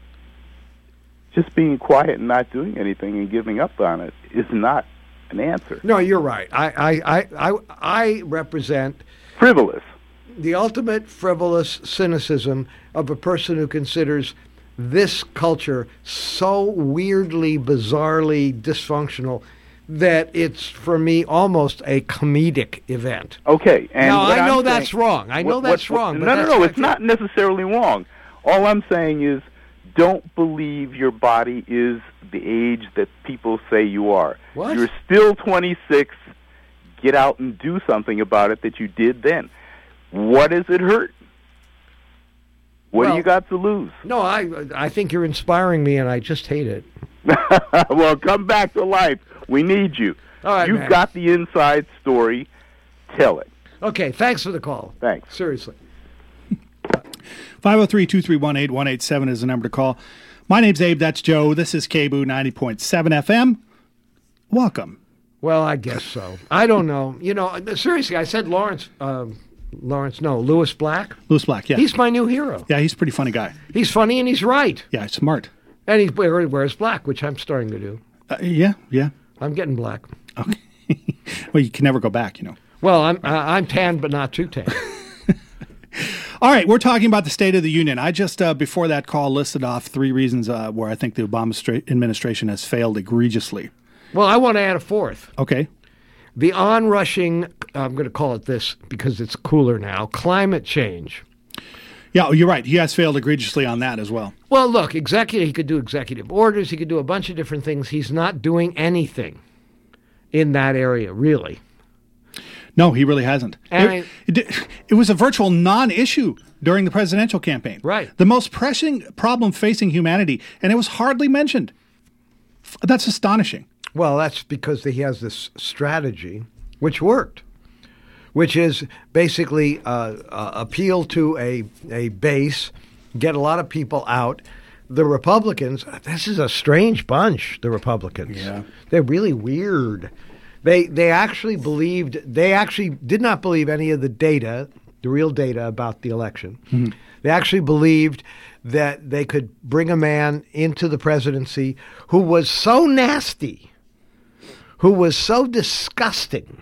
just being quiet and not doing anything and giving up on it is not an answer. No, you're right. I, I, I, I, I represent... frivolous. The ultimate frivolous cynicism of a person who considers this culture so weirdly, bizarrely dysfunctional that it's, for me, almost a comedic event. Okay. And now, I know I'm that's saying, wrong. I know what, that's what, wrong. No, but no, no. It's not necessarily wrong. All I'm saying is don't believe your body is the age that people say you are. What? You're still twenty-six. Get out and do something about it that you did then. What does it hurt? What well, do you got to lose? No, I I think you're inspiring me, and I just hate it. Well, come back to life. We need you. All right, You've man. got the inside story. Tell it. Okay, thanks for the call. Thanks. Seriously. five oh three, two three one, eight one eight seven is the number to call. My name's Abe. That's Joe. This is K B O O ninety point seven F M. Welcome. Well, I guess so. I don't know. You know, seriously, I said Lawrence... Um, Lawrence, no, Lewis Black. Lewis Black, yeah. He's my new hero. Yeah, he's a pretty funny guy. He's funny and he's right. Yeah, he's smart. And he wears black, which I'm starting to do. Uh, yeah, yeah. I'm getting black. Okay. Well, you can never go back, you know. Well, I'm uh, I'm tan, but not too tan. All right, we're talking about the State of the Union. I just, uh, before that call, listed off three reasons uh, where I think the Obama stra- administration has failed egregiously. Well, I want to add a fourth. Okay. The onrushing, I'm going to call it this because it's cooler now, climate change. Yeah, you're right. He has failed egregiously on that as well. Well, look, executive. He could do executive orders. He could do a bunch of different things. He's not doing anything in that area, really. No, he really hasn't. And it, it, it was a virtual non-issue during the presidential campaign. Right. The most pressing problem facing humanity, and it was hardly mentioned. That's astonishing. Well, that's because he has this strategy, which worked, which is basically uh, uh, appeal to a, a base, get a lot of people out. The Republicans, this is a strange bunch, the Republicans. Yeah. They're really weird. They they actually believed, they actually did not believe any of the data, the real data about the election. Mm-hmm. They actually believed that they could bring a man into the presidency who was so nasty, who was so disgusting.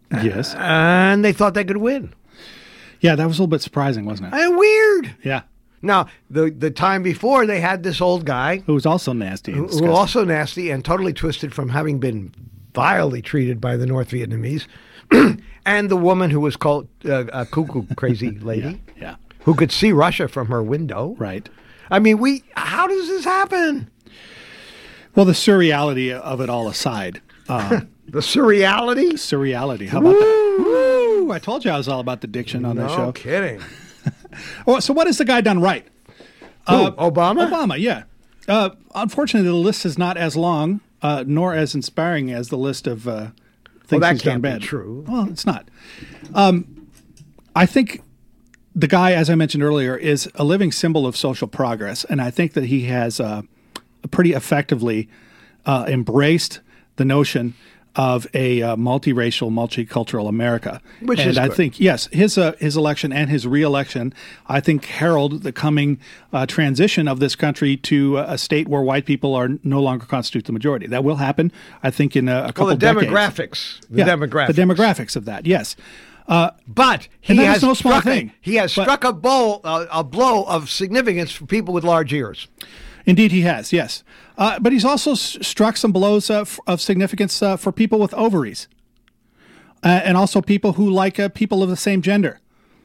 Yes. And they thought they could win. Yeah, that was a little bit surprising, wasn't it? And weird. Yeah. Now, the the time before, they had this old guy who was also nasty, who, who also nasty and totally twisted from having been vilely treated by the North Vietnamese, and the woman who was called uh, a cuckoo crazy lady, yeah, yeah, who could see Russia from her window. Right. I mean, we. How does this happen? Well, the surreality of it all aside. Uh, the surreality? Surreality. How about Woo! that? Woo! I told you I was all about the diction on no this show. No kidding. Well, so what has the guy done right? Who, uh, Obama? Obama, yeah. Uh, unfortunately, the list is not as long uh, nor as inspiring as the list of uh, things well, that he's can't done bad. Be true. Well, it's not. Um, I think the guy, as I mentioned earlier, is a living symbol of social progress, and I think that he has uh, pretty effectively uh, embraced the notion of a uh, multiracial, multicultural America. Which and is I good. think, yes, his uh, his election and his re-election, I think, herald the coming uh, transition of this country to a state where white people are no longer constitute the majority. That will happen, I think, in a, a couple well, the decades. demographics. The yeah, demographics. The demographics of that, yes. Uh, but he and that has is no small struck thing. A, he has But- struck a blow, uh, a blow of significance for people with large ears. Indeed, he has, yes. Uh, but he's also s- struck some blows uh, f- of significance uh, for people with ovaries, uh, and also people who like uh, people of the same gender.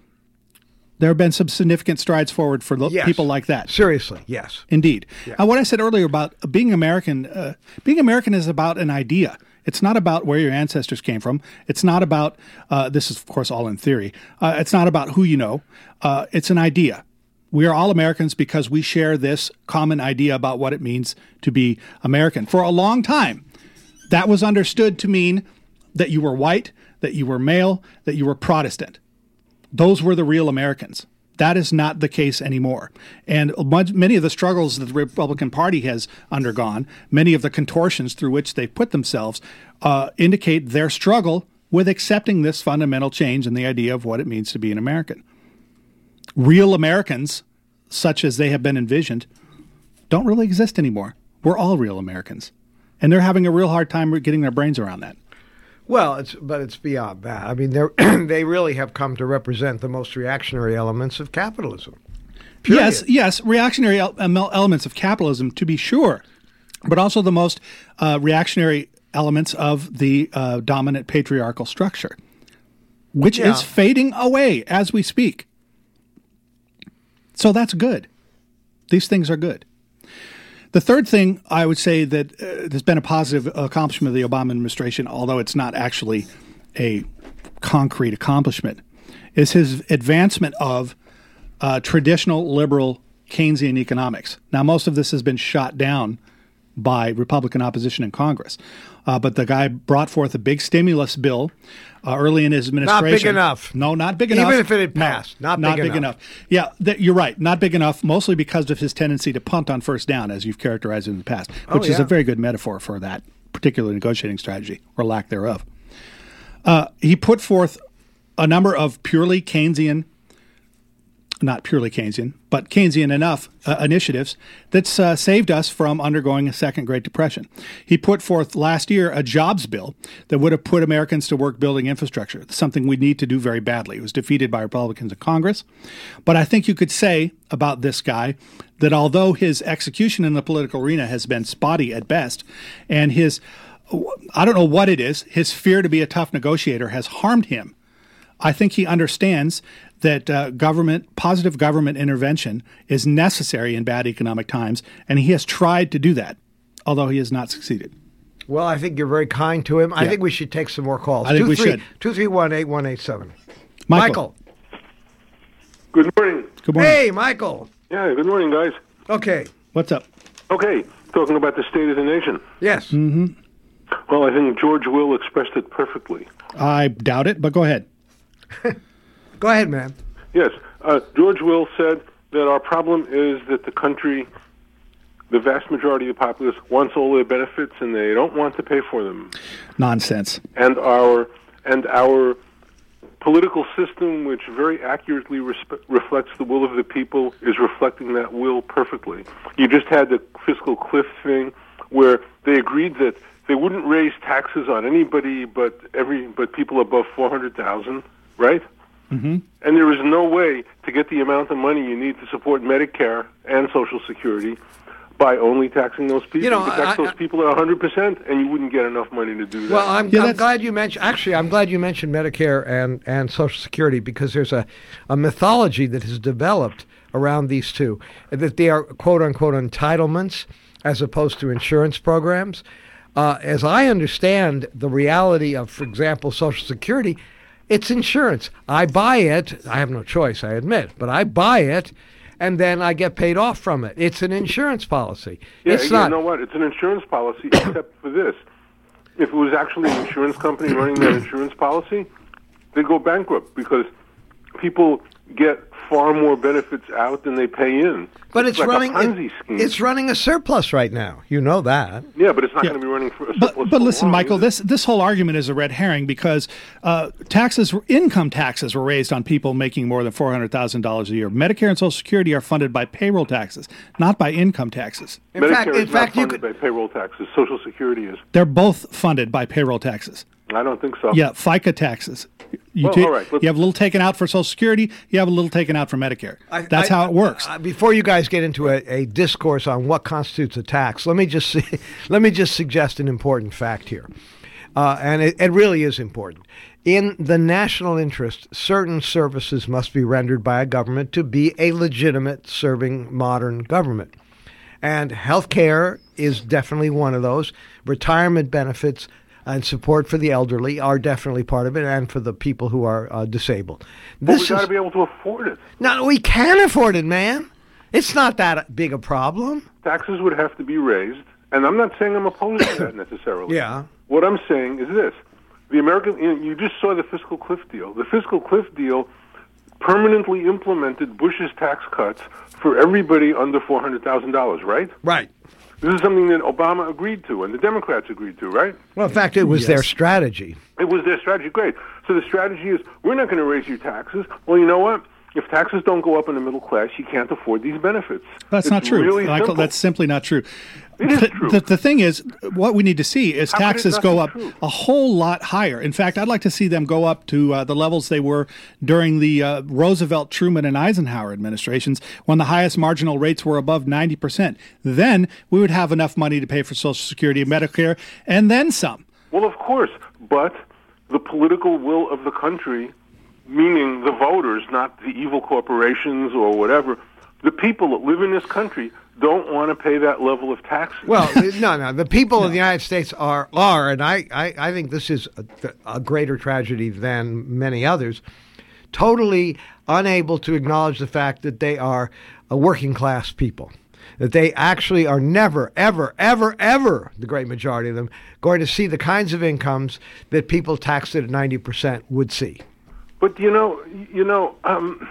There have been some significant strides forward for lo- Yes. people like that. Seriously, yes. Indeed. Yeah. Uh, what I said earlier about being American, uh, being American is about an idea. It's not about where your ancestors came from. It's not about, uh, this is, of course, all in theory. Uh, it's not about who you know. Uh, it's an idea. We are all Americans because we share this common idea about what it means to be American. For a long time, that was understood to mean that you were white, that you were male, that you were Protestant. Those were the real Americans. That is not the case anymore. And much, many of the struggles that the Republican Party has undergone, many of the contortions through which they've put themselves, uh, indicate their struggle with accepting this fundamental change in the idea of what it means to be an American. Real Americans, such as they have been envisioned, don't really exist anymore. We're all real Americans. And they're having a real hard time getting their brains around that. Well, it's but it's beyond that. I mean, they they really have come to represent the most reactionary elements of capitalism. Period. Yes, yes, reactionary el- elements of capitalism, to be sure, but also the most uh, reactionary elements of the uh, dominant patriarchal structure, which Yeah. is fading away as we speak. So that's good. These things are good. The third thing I would say that uh, has been a positive accomplishment of the Obama administration, although it's not actually a concrete accomplishment, is his advancement of uh, traditional liberal Keynesian economics. Now, most of this has been shot down by Republican opposition in Congress. Uh, but the guy brought forth a big stimulus bill uh, early in his administration. Not big enough. No, not big enough. Even if it had No, passed, not not big big enough. enough. Yeah, th- you're right. Not big enough, mostly because of his tendency to punt on first down, as you've characterized it in the past, Oh, which is yeah. a very good metaphor for that particular negotiating strategy, or lack thereof. Uh, he put forth a number of purely Keynesian, not purely Keynesian, but Keynesian enough uh, initiatives that's uh, saved us from undergoing a second Great Depression. He put forth last year a jobs bill that would have put Americans to work building infrastructure, something we need to do very badly. It was defeated by Republicans in Congress. But I think you could say about this guy that although his execution in the political arena has been spotty at best, and his, I don't know what it is, his fear to be a tough negotiator has harmed him, I think he understands that uh, government, positive government intervention is necessary in bad economic times, and he has tried to do that, although he has not succeeded. Well, I think you're very kind to him. I Yeah. think we should take some more calls. I think two, we three, should. two three one eight one eight seven. Michael. Good morning. Good morning. Hey, Michael. Yeah, good morning, guys. Okay. What's up? Okay, talking about the state of the nation. Yes. Mm-hmm. Well, I think George Will expressed it perfectly. I doubt it, but go ahead. Go ahead, man. Yes, uh, George Will said that our problem is that the country, the vast majority of the populace, wants all their benefits and they don't want to pay for them. Nonsense. And our and our political system, which very accurately respe- reflects the will of the people, is reflecting that will perfectly. You just had the fiscal cliff thing where they agreed that they wouldn't raise taxes on anybody but every but people above four hundred thousand, right? Mm-hmm. And there is no way to get the amount of money you need to support Medicare and Social Security by only taxing those people. You know, you could tax I- those people at one hundred percent, and you wouldn't get enough money to do that. Well, I'm, Yeah, I'm that's- glad you mentioned. Actually, I'm glad you mentioned Medicare and, and Social Security, because there's a, a mythology that has developed around these two, that they are quote unquote entitlements as opposed to insurance programs. Uh, as I understand the reality of, for example, Social Security, it's insurance. I buy it. I have no choice, I admit, but I buy it, and then I get paid off from it. It's an insurance policy. Yeah, it's you not. know what? It's an insurance policy, except for this. If it was actually an insurance company running that insurance policy, they'd go bankrupt because people get far more benefits out than they pay in. But it's like running. a Ponzi it- scheme. it's running a surplus right now. You know that. Yeah, but it's not Yeah. going to be running for a But, surplus but for listen, long, Michael, is it? this this whole argument is a red herring because uh, taxes, income taxes, were raised on people making more than four hundred thousand dollars a year. Medicare and Social Security are funded by payroll taxes, not by income taxes. In Medicare fact, is in not fact, you funded could. by payroll taxes. Social Security is. They're both funded by payroll taxes. I don't think so. Yeah, FICA taxes. You, Well, ta- all right, let's- you have a little taken out for Social Security. You have a little taken out for Medicare. That's I- how it works. Uh, before you guys get into a, a discourse on what constitutes a tax, let me just see, let me just suggest an important fact here, uh, and it, it really is important. In the national interest, certain services must be rendered by a government to be a legitimate serving modern government, and health care is definitely one of those. Retirement benefits and support for the elderly are definitely part of it, and for the people who are uh, disabled. But we This got to is be able to afford it. no, we can afford it, man. It's not that big a problem. Taxes would have to be raised, and I'm not saying I'm opposed to that necessarily. Yeah. What I'm saying is this: the American, you know, you just saw the fiscal cliff deal. The fiscal cliff deal permanently implemented Bush's tax cuts for everybody under four hundred thousand dollars. Right? Right. This is something that Obama agreed to, and the Democrats agreed to. Right? Well, in fact, it was their strategy. It was their strategy. Great. So the strategy is, we're not going to raise your taxes. Well, you know what? If taxes don't go up in the middle class, you can't afford these benefits. That's It's not true, Really Michael. simple. That's simply not true. It is the, true. The, the thing is, what we need to see is How could it taxes not go be up true? a whole lot higher. In fact, I'd like to see them go up to uh, the levels they were during the uh, Roosevelt, Truman, and Eisenhower administrations, when the highest marginal rates were above ninety percent. Then we would have enough money to pay for Social Security and Medicare, and then some. Well, of course, but the political will of the country, meaning the voters, not the evil corporations or whatever, the people that live in this country don't want to pay that level of taxes. Well, no, no. The people of the United States are, are and I, I, I think this is a, a greater tragedy than many others, totally unable to acknowledge the fact that they are a working class people. That they actually are never, ever, ever, ever, the great majority of them, going to see the kinds of incomes that people taxed at ninety percent would see. But, you know, you know, um,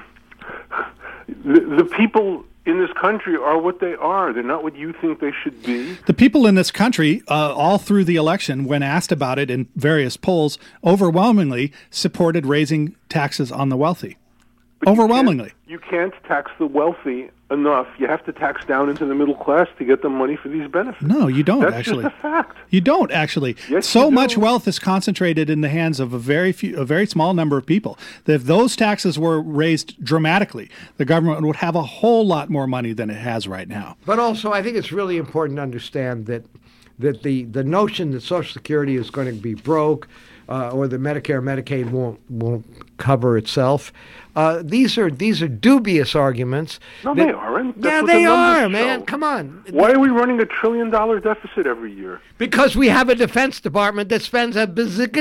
the, the people in this country are what they are. They're not what you think they should be. The people in this country, uh, all through the election, when asked about it in various polls, overwhelmingly supported raising taxes on the wealthy. But you Overwhelmingly. can't- You can't tax the wealthy enough. You have to tax down into the middle class to get the money for these benefits. No, you don't, That's actually. just a fact. You don't actually. Yes, so you do. much wealth is concentrated in the hands of a very few, a very small number of people. That if those taxes were raised dramatically, the government would have a whole lot more money than it has right now. But also, I think it's really important to understand that that the, the notion that Social Security is going to be broke, uh, or that Medicare and Medicaid won't won't cover itself. Uh, these are these are dubious arguments. No, that- they aren't. That's yeah, what they the numbers are, man. show. Come on. Why are we running a trillion dollar deficit every year? Because we have a Defense Department that spends a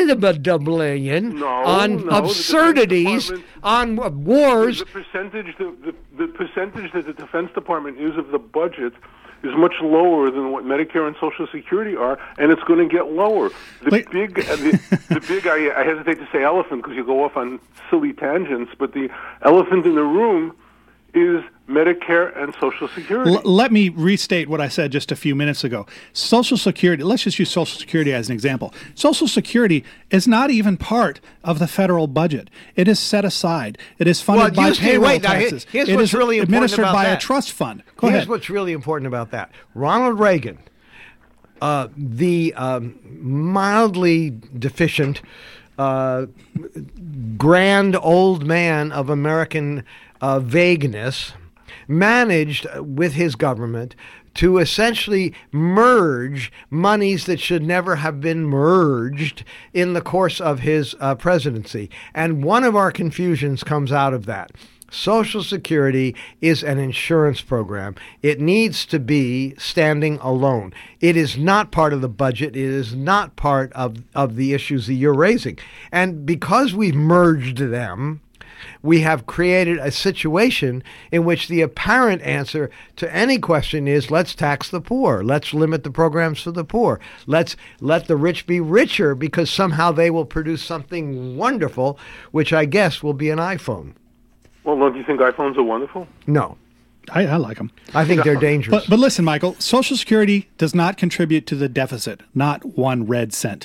bazillion No, on no, the absurdities, Defense on uh, wars. The percentage, the, the, the percentage that the Defense Department is of the budget is much lower than what Medicare and Social Security are, and it's going to get lower. The Wait. big, uh, the, the big. I, I hesitate to say elephant because you go off on silly tangents, but the elephant in the room is Medicare and Social Security. L- let me restate what I said just a few minutes ago. Social Security, let's just use Social Security as an example. Social Security is not even part of the federal budget. It is set aside. It is funded Well, by you see, payroll wait, now, here- taxes. here's it what's is really important administered about by that. a trust fund. Go Here's ahead. what's really important about that. Ronald Reagan, uh, the um, mildly deficient uh, grand old man of American uh, vagueness managed with his government to essentially merge monies that should never have been merged in the course of his uh, presidency. And one of our confusions comes out of that. Social Security is an insurance program. It needs to be standing alone. It is not part of the budget. It is not part of, of the issues that you're raising. And because we've merged them, we have created a situation in which the apparent answer to any question is, let's tax the poor. Let's limit the programs for the poor. Let's let the rich be richer because somehow they will produce something wonderful, which I guess will be an iPhone. Well, don't you think iPhones are wonderful? No. I, I like them. I think they're dangerous. But, but listen, Michael, Social Security does not contribute to the deficit, not one red cent.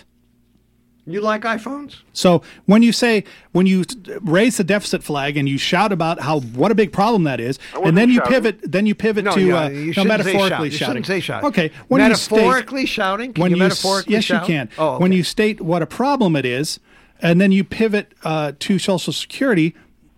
You like iPhones? So when you say, when you raise the deficit flag and you shout about how, what a big problem that is, and then you shouting. pivot, then you pivot No, to, yeah, uh, you no, shouldn't say metaphorically shout. You shouting. shouldn't say shouting. Okay. When Metaphorically you state, shouting? Can when you you, metaphorically yes, shout? you can. Oh, okay. When you state what a problem it is, and then you pivot uh, to Social Security,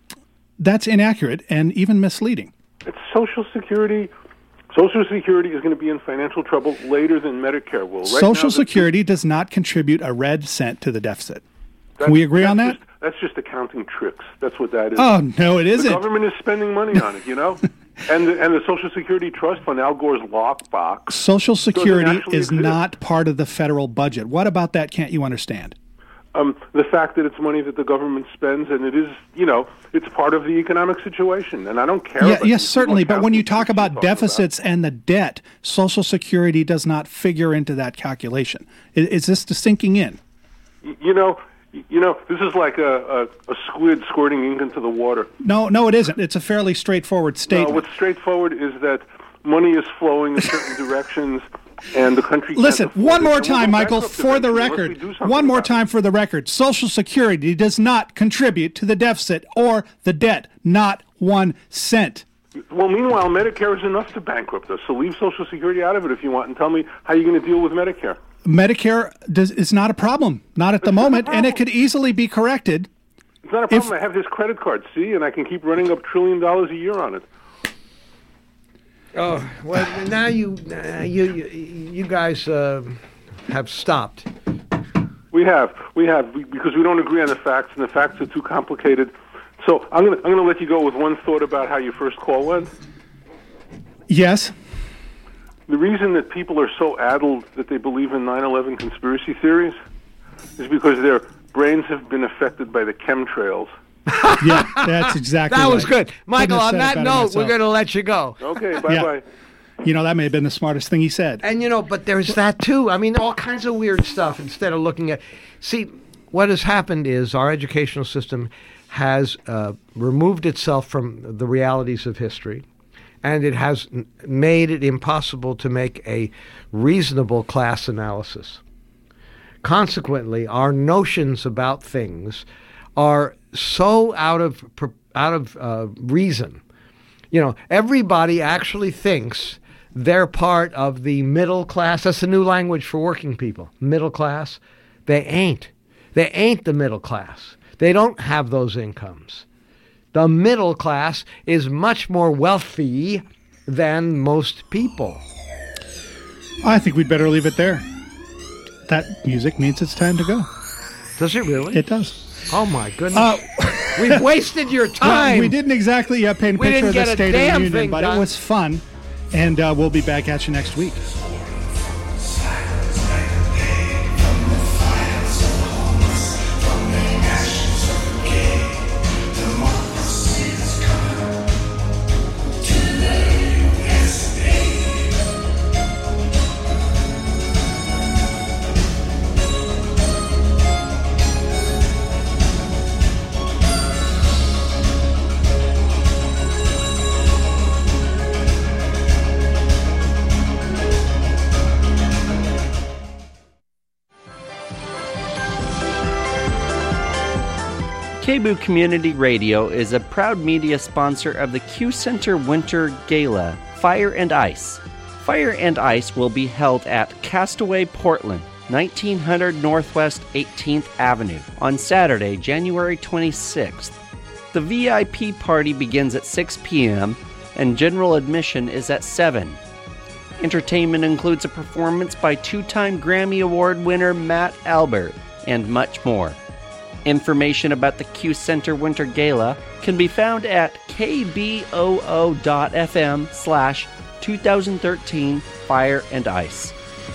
that's inaccurate and even misleading. It's Social Security. Social Security is going to be in financial trouble later than Medicare will. Right Social now, Security does not contribute a red cent to the deficit. Can That's- we agree on that's that? Just, that's just accounting tricks. That's what that is. Oh, no, it The isn't. government is spending money on it, you know? and, the, and the Social Security Trust Fund, Al Gore's lockbox. Social Security actually is exist. not part of the federal budget. What about that can't you understand? Um, the fact that it's money that the government spends, and it is, you know, it's part of the economic situation. And I don't care Yeah, about yes, these certainly. little But when you accounting talk about tricks you talk deficits and the debt, Social Security does not figure into that calculation. Is, is this the sinking in? about. You know, you know, this is like a, a, a squid squirting ink into the water. No, no, it isn't. It's a fairly straightforward statement. No, what's straightforward is that money is flowing in certain directions, and the country can't Listen, afford one it, more and we'll time, go Michael, bankrupt for the eventually unless we record. do something One more about it. time for the record. Social Security does not contribute to the deficit or the debt, not one cent. Well, meanwhile, Medicare is enough to bankrupt us, so leave Social Security out of it if you want, and tell me how you're going to deal with Medicare. Medicare does, is not a problem, not at the moment, and it could easily be corrected. It's not a problem. I have this credit card, see, and I can keep running up trillion dollars a year on it. Oh, well, now you, uh, you, you, you guys uh, have stopped. We have, we have, we- because we don't agree on the facts, and the facts are too complicated. So I'm going to I'm going to let you go with one thought about how your first call went. Yes. The reason that people are so addled that they believe in nine eleven conspiracy theories is because their brains have been affected by the chemtrails. Yeah, that's exactly That right. was good. Michael, Couldn't have on said it that better note, myself. we're going to let you go. Okay, bye-bye. You know, that may have been the smartest thing he said. And, you know, but there's that, too. I mean, all kinds of weird stuff instead of looking at... See, what has happened is our educational system has uh, removed itself from the realities of history, and it has n- made it impossible to make a reasonable class analysis. Consequently, our notions about things are so out of pr- out of uh, reason. You know, everybody actually thinks they're part of the middle class. That's the new language for working people. Middle class. They ain't. They ain't the middle class. They don't have those incomes. The middle class is much more wealthy than most people. I think we'd better leave it there. That music means it's time to go. Does it really? It does. Oh, my goodness. Uh, We've wasted your Well, time. we didn't exactly uh, paint a We picture didn't of the get a State of damn the Union, thing but done. it was fun. And uh, we'll be back at you next week. K B O O Community Radio is a proud media sponsor of the Q Center Winter Gala, Fire and Ice. Fire and Ice will be held at Castaway Portland, nineteen hundred Northwest eighteenth Avenue, on Saturday, January twenty-sixth. The V I P party begins at six p.m. and general admission is at seven. Entertainment includes a performance by two-time Grammy Award winner Matt Albert and much more. Information about the Q Center Winter Gala can be found at kboo.fm slash 2013 Fire and Ice.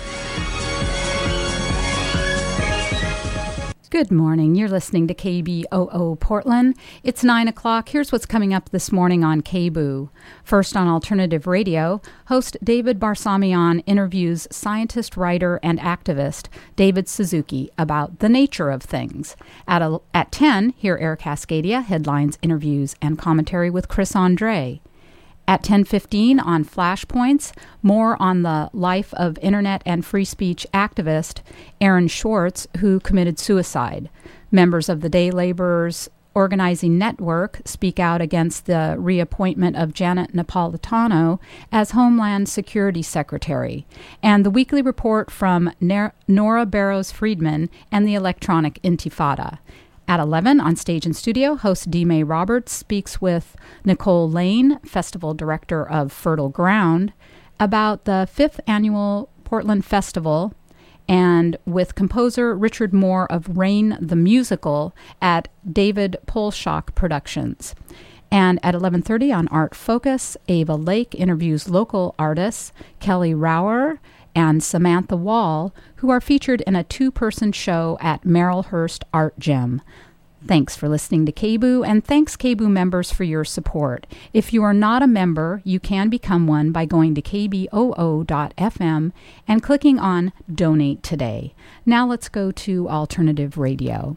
Good morning. You're listening to K B O O Portland. It's nine o'clock. Here's what's coming up this morning on K B O O. First on Alternative Radio, host David Barsamian interviews scientist, writer, and activist David Suzuki about the nature of things. At, a, at ten, hear Eric Cascadia, headlines, interviews, and commentary with Chris Andre. At ten fifteen on Flashpoints, more on the life of Internet and free speech activist Aaron Schwartz, who committed suicide. Members of the Day Laborers Organizing Network speak out against the reappointment of Janet Napolitano as Homeland Security Secretary. And the weekly report from Nora Barrows-Friedman and the Electronic Intifada. At eleven, on Stage and Studio, host D. May Roberts speaks with Nicole Lane, Festival Director of Fertile Ground, about the fifth Annual Portland Festival, and with composer Richard Moore of Rain the Musical at David Polshock Productions. And at eleven thirty on Art Focus, Ava Lake interviews local artists Kelly Rower and Samantha Wall, who are featured in a two-person show at Merrillhurst Art Gym. Thanks for listening to K B O O, and thanks K B O O members for your support. If you are not a member, you can become one by going to k b o o dot f m and clicking on Donate Today. Now let's go to Alternative Radio.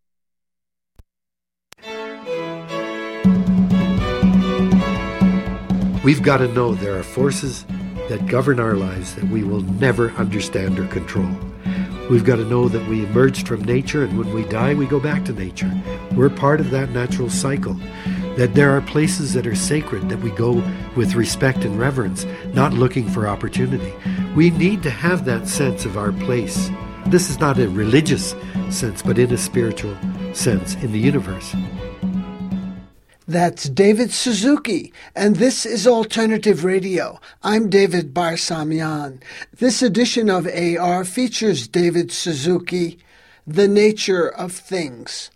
We've got to know there are forces that govern our lives that we will never understand or control. We've got to know that we emerged from nature, and when we die, we go back to nature. We're part of that natural cycle. That there are places that are sacred that we go with respect and reverence, not looking for opportunity. We need to have that sense of our place. This is not a religious sense, but in a spiritual sense in the universe. That's David Suzuki, and this is Alternative Radio. I'm David Barsamian. This edition of A R features David Suzuki, The Nature of Things.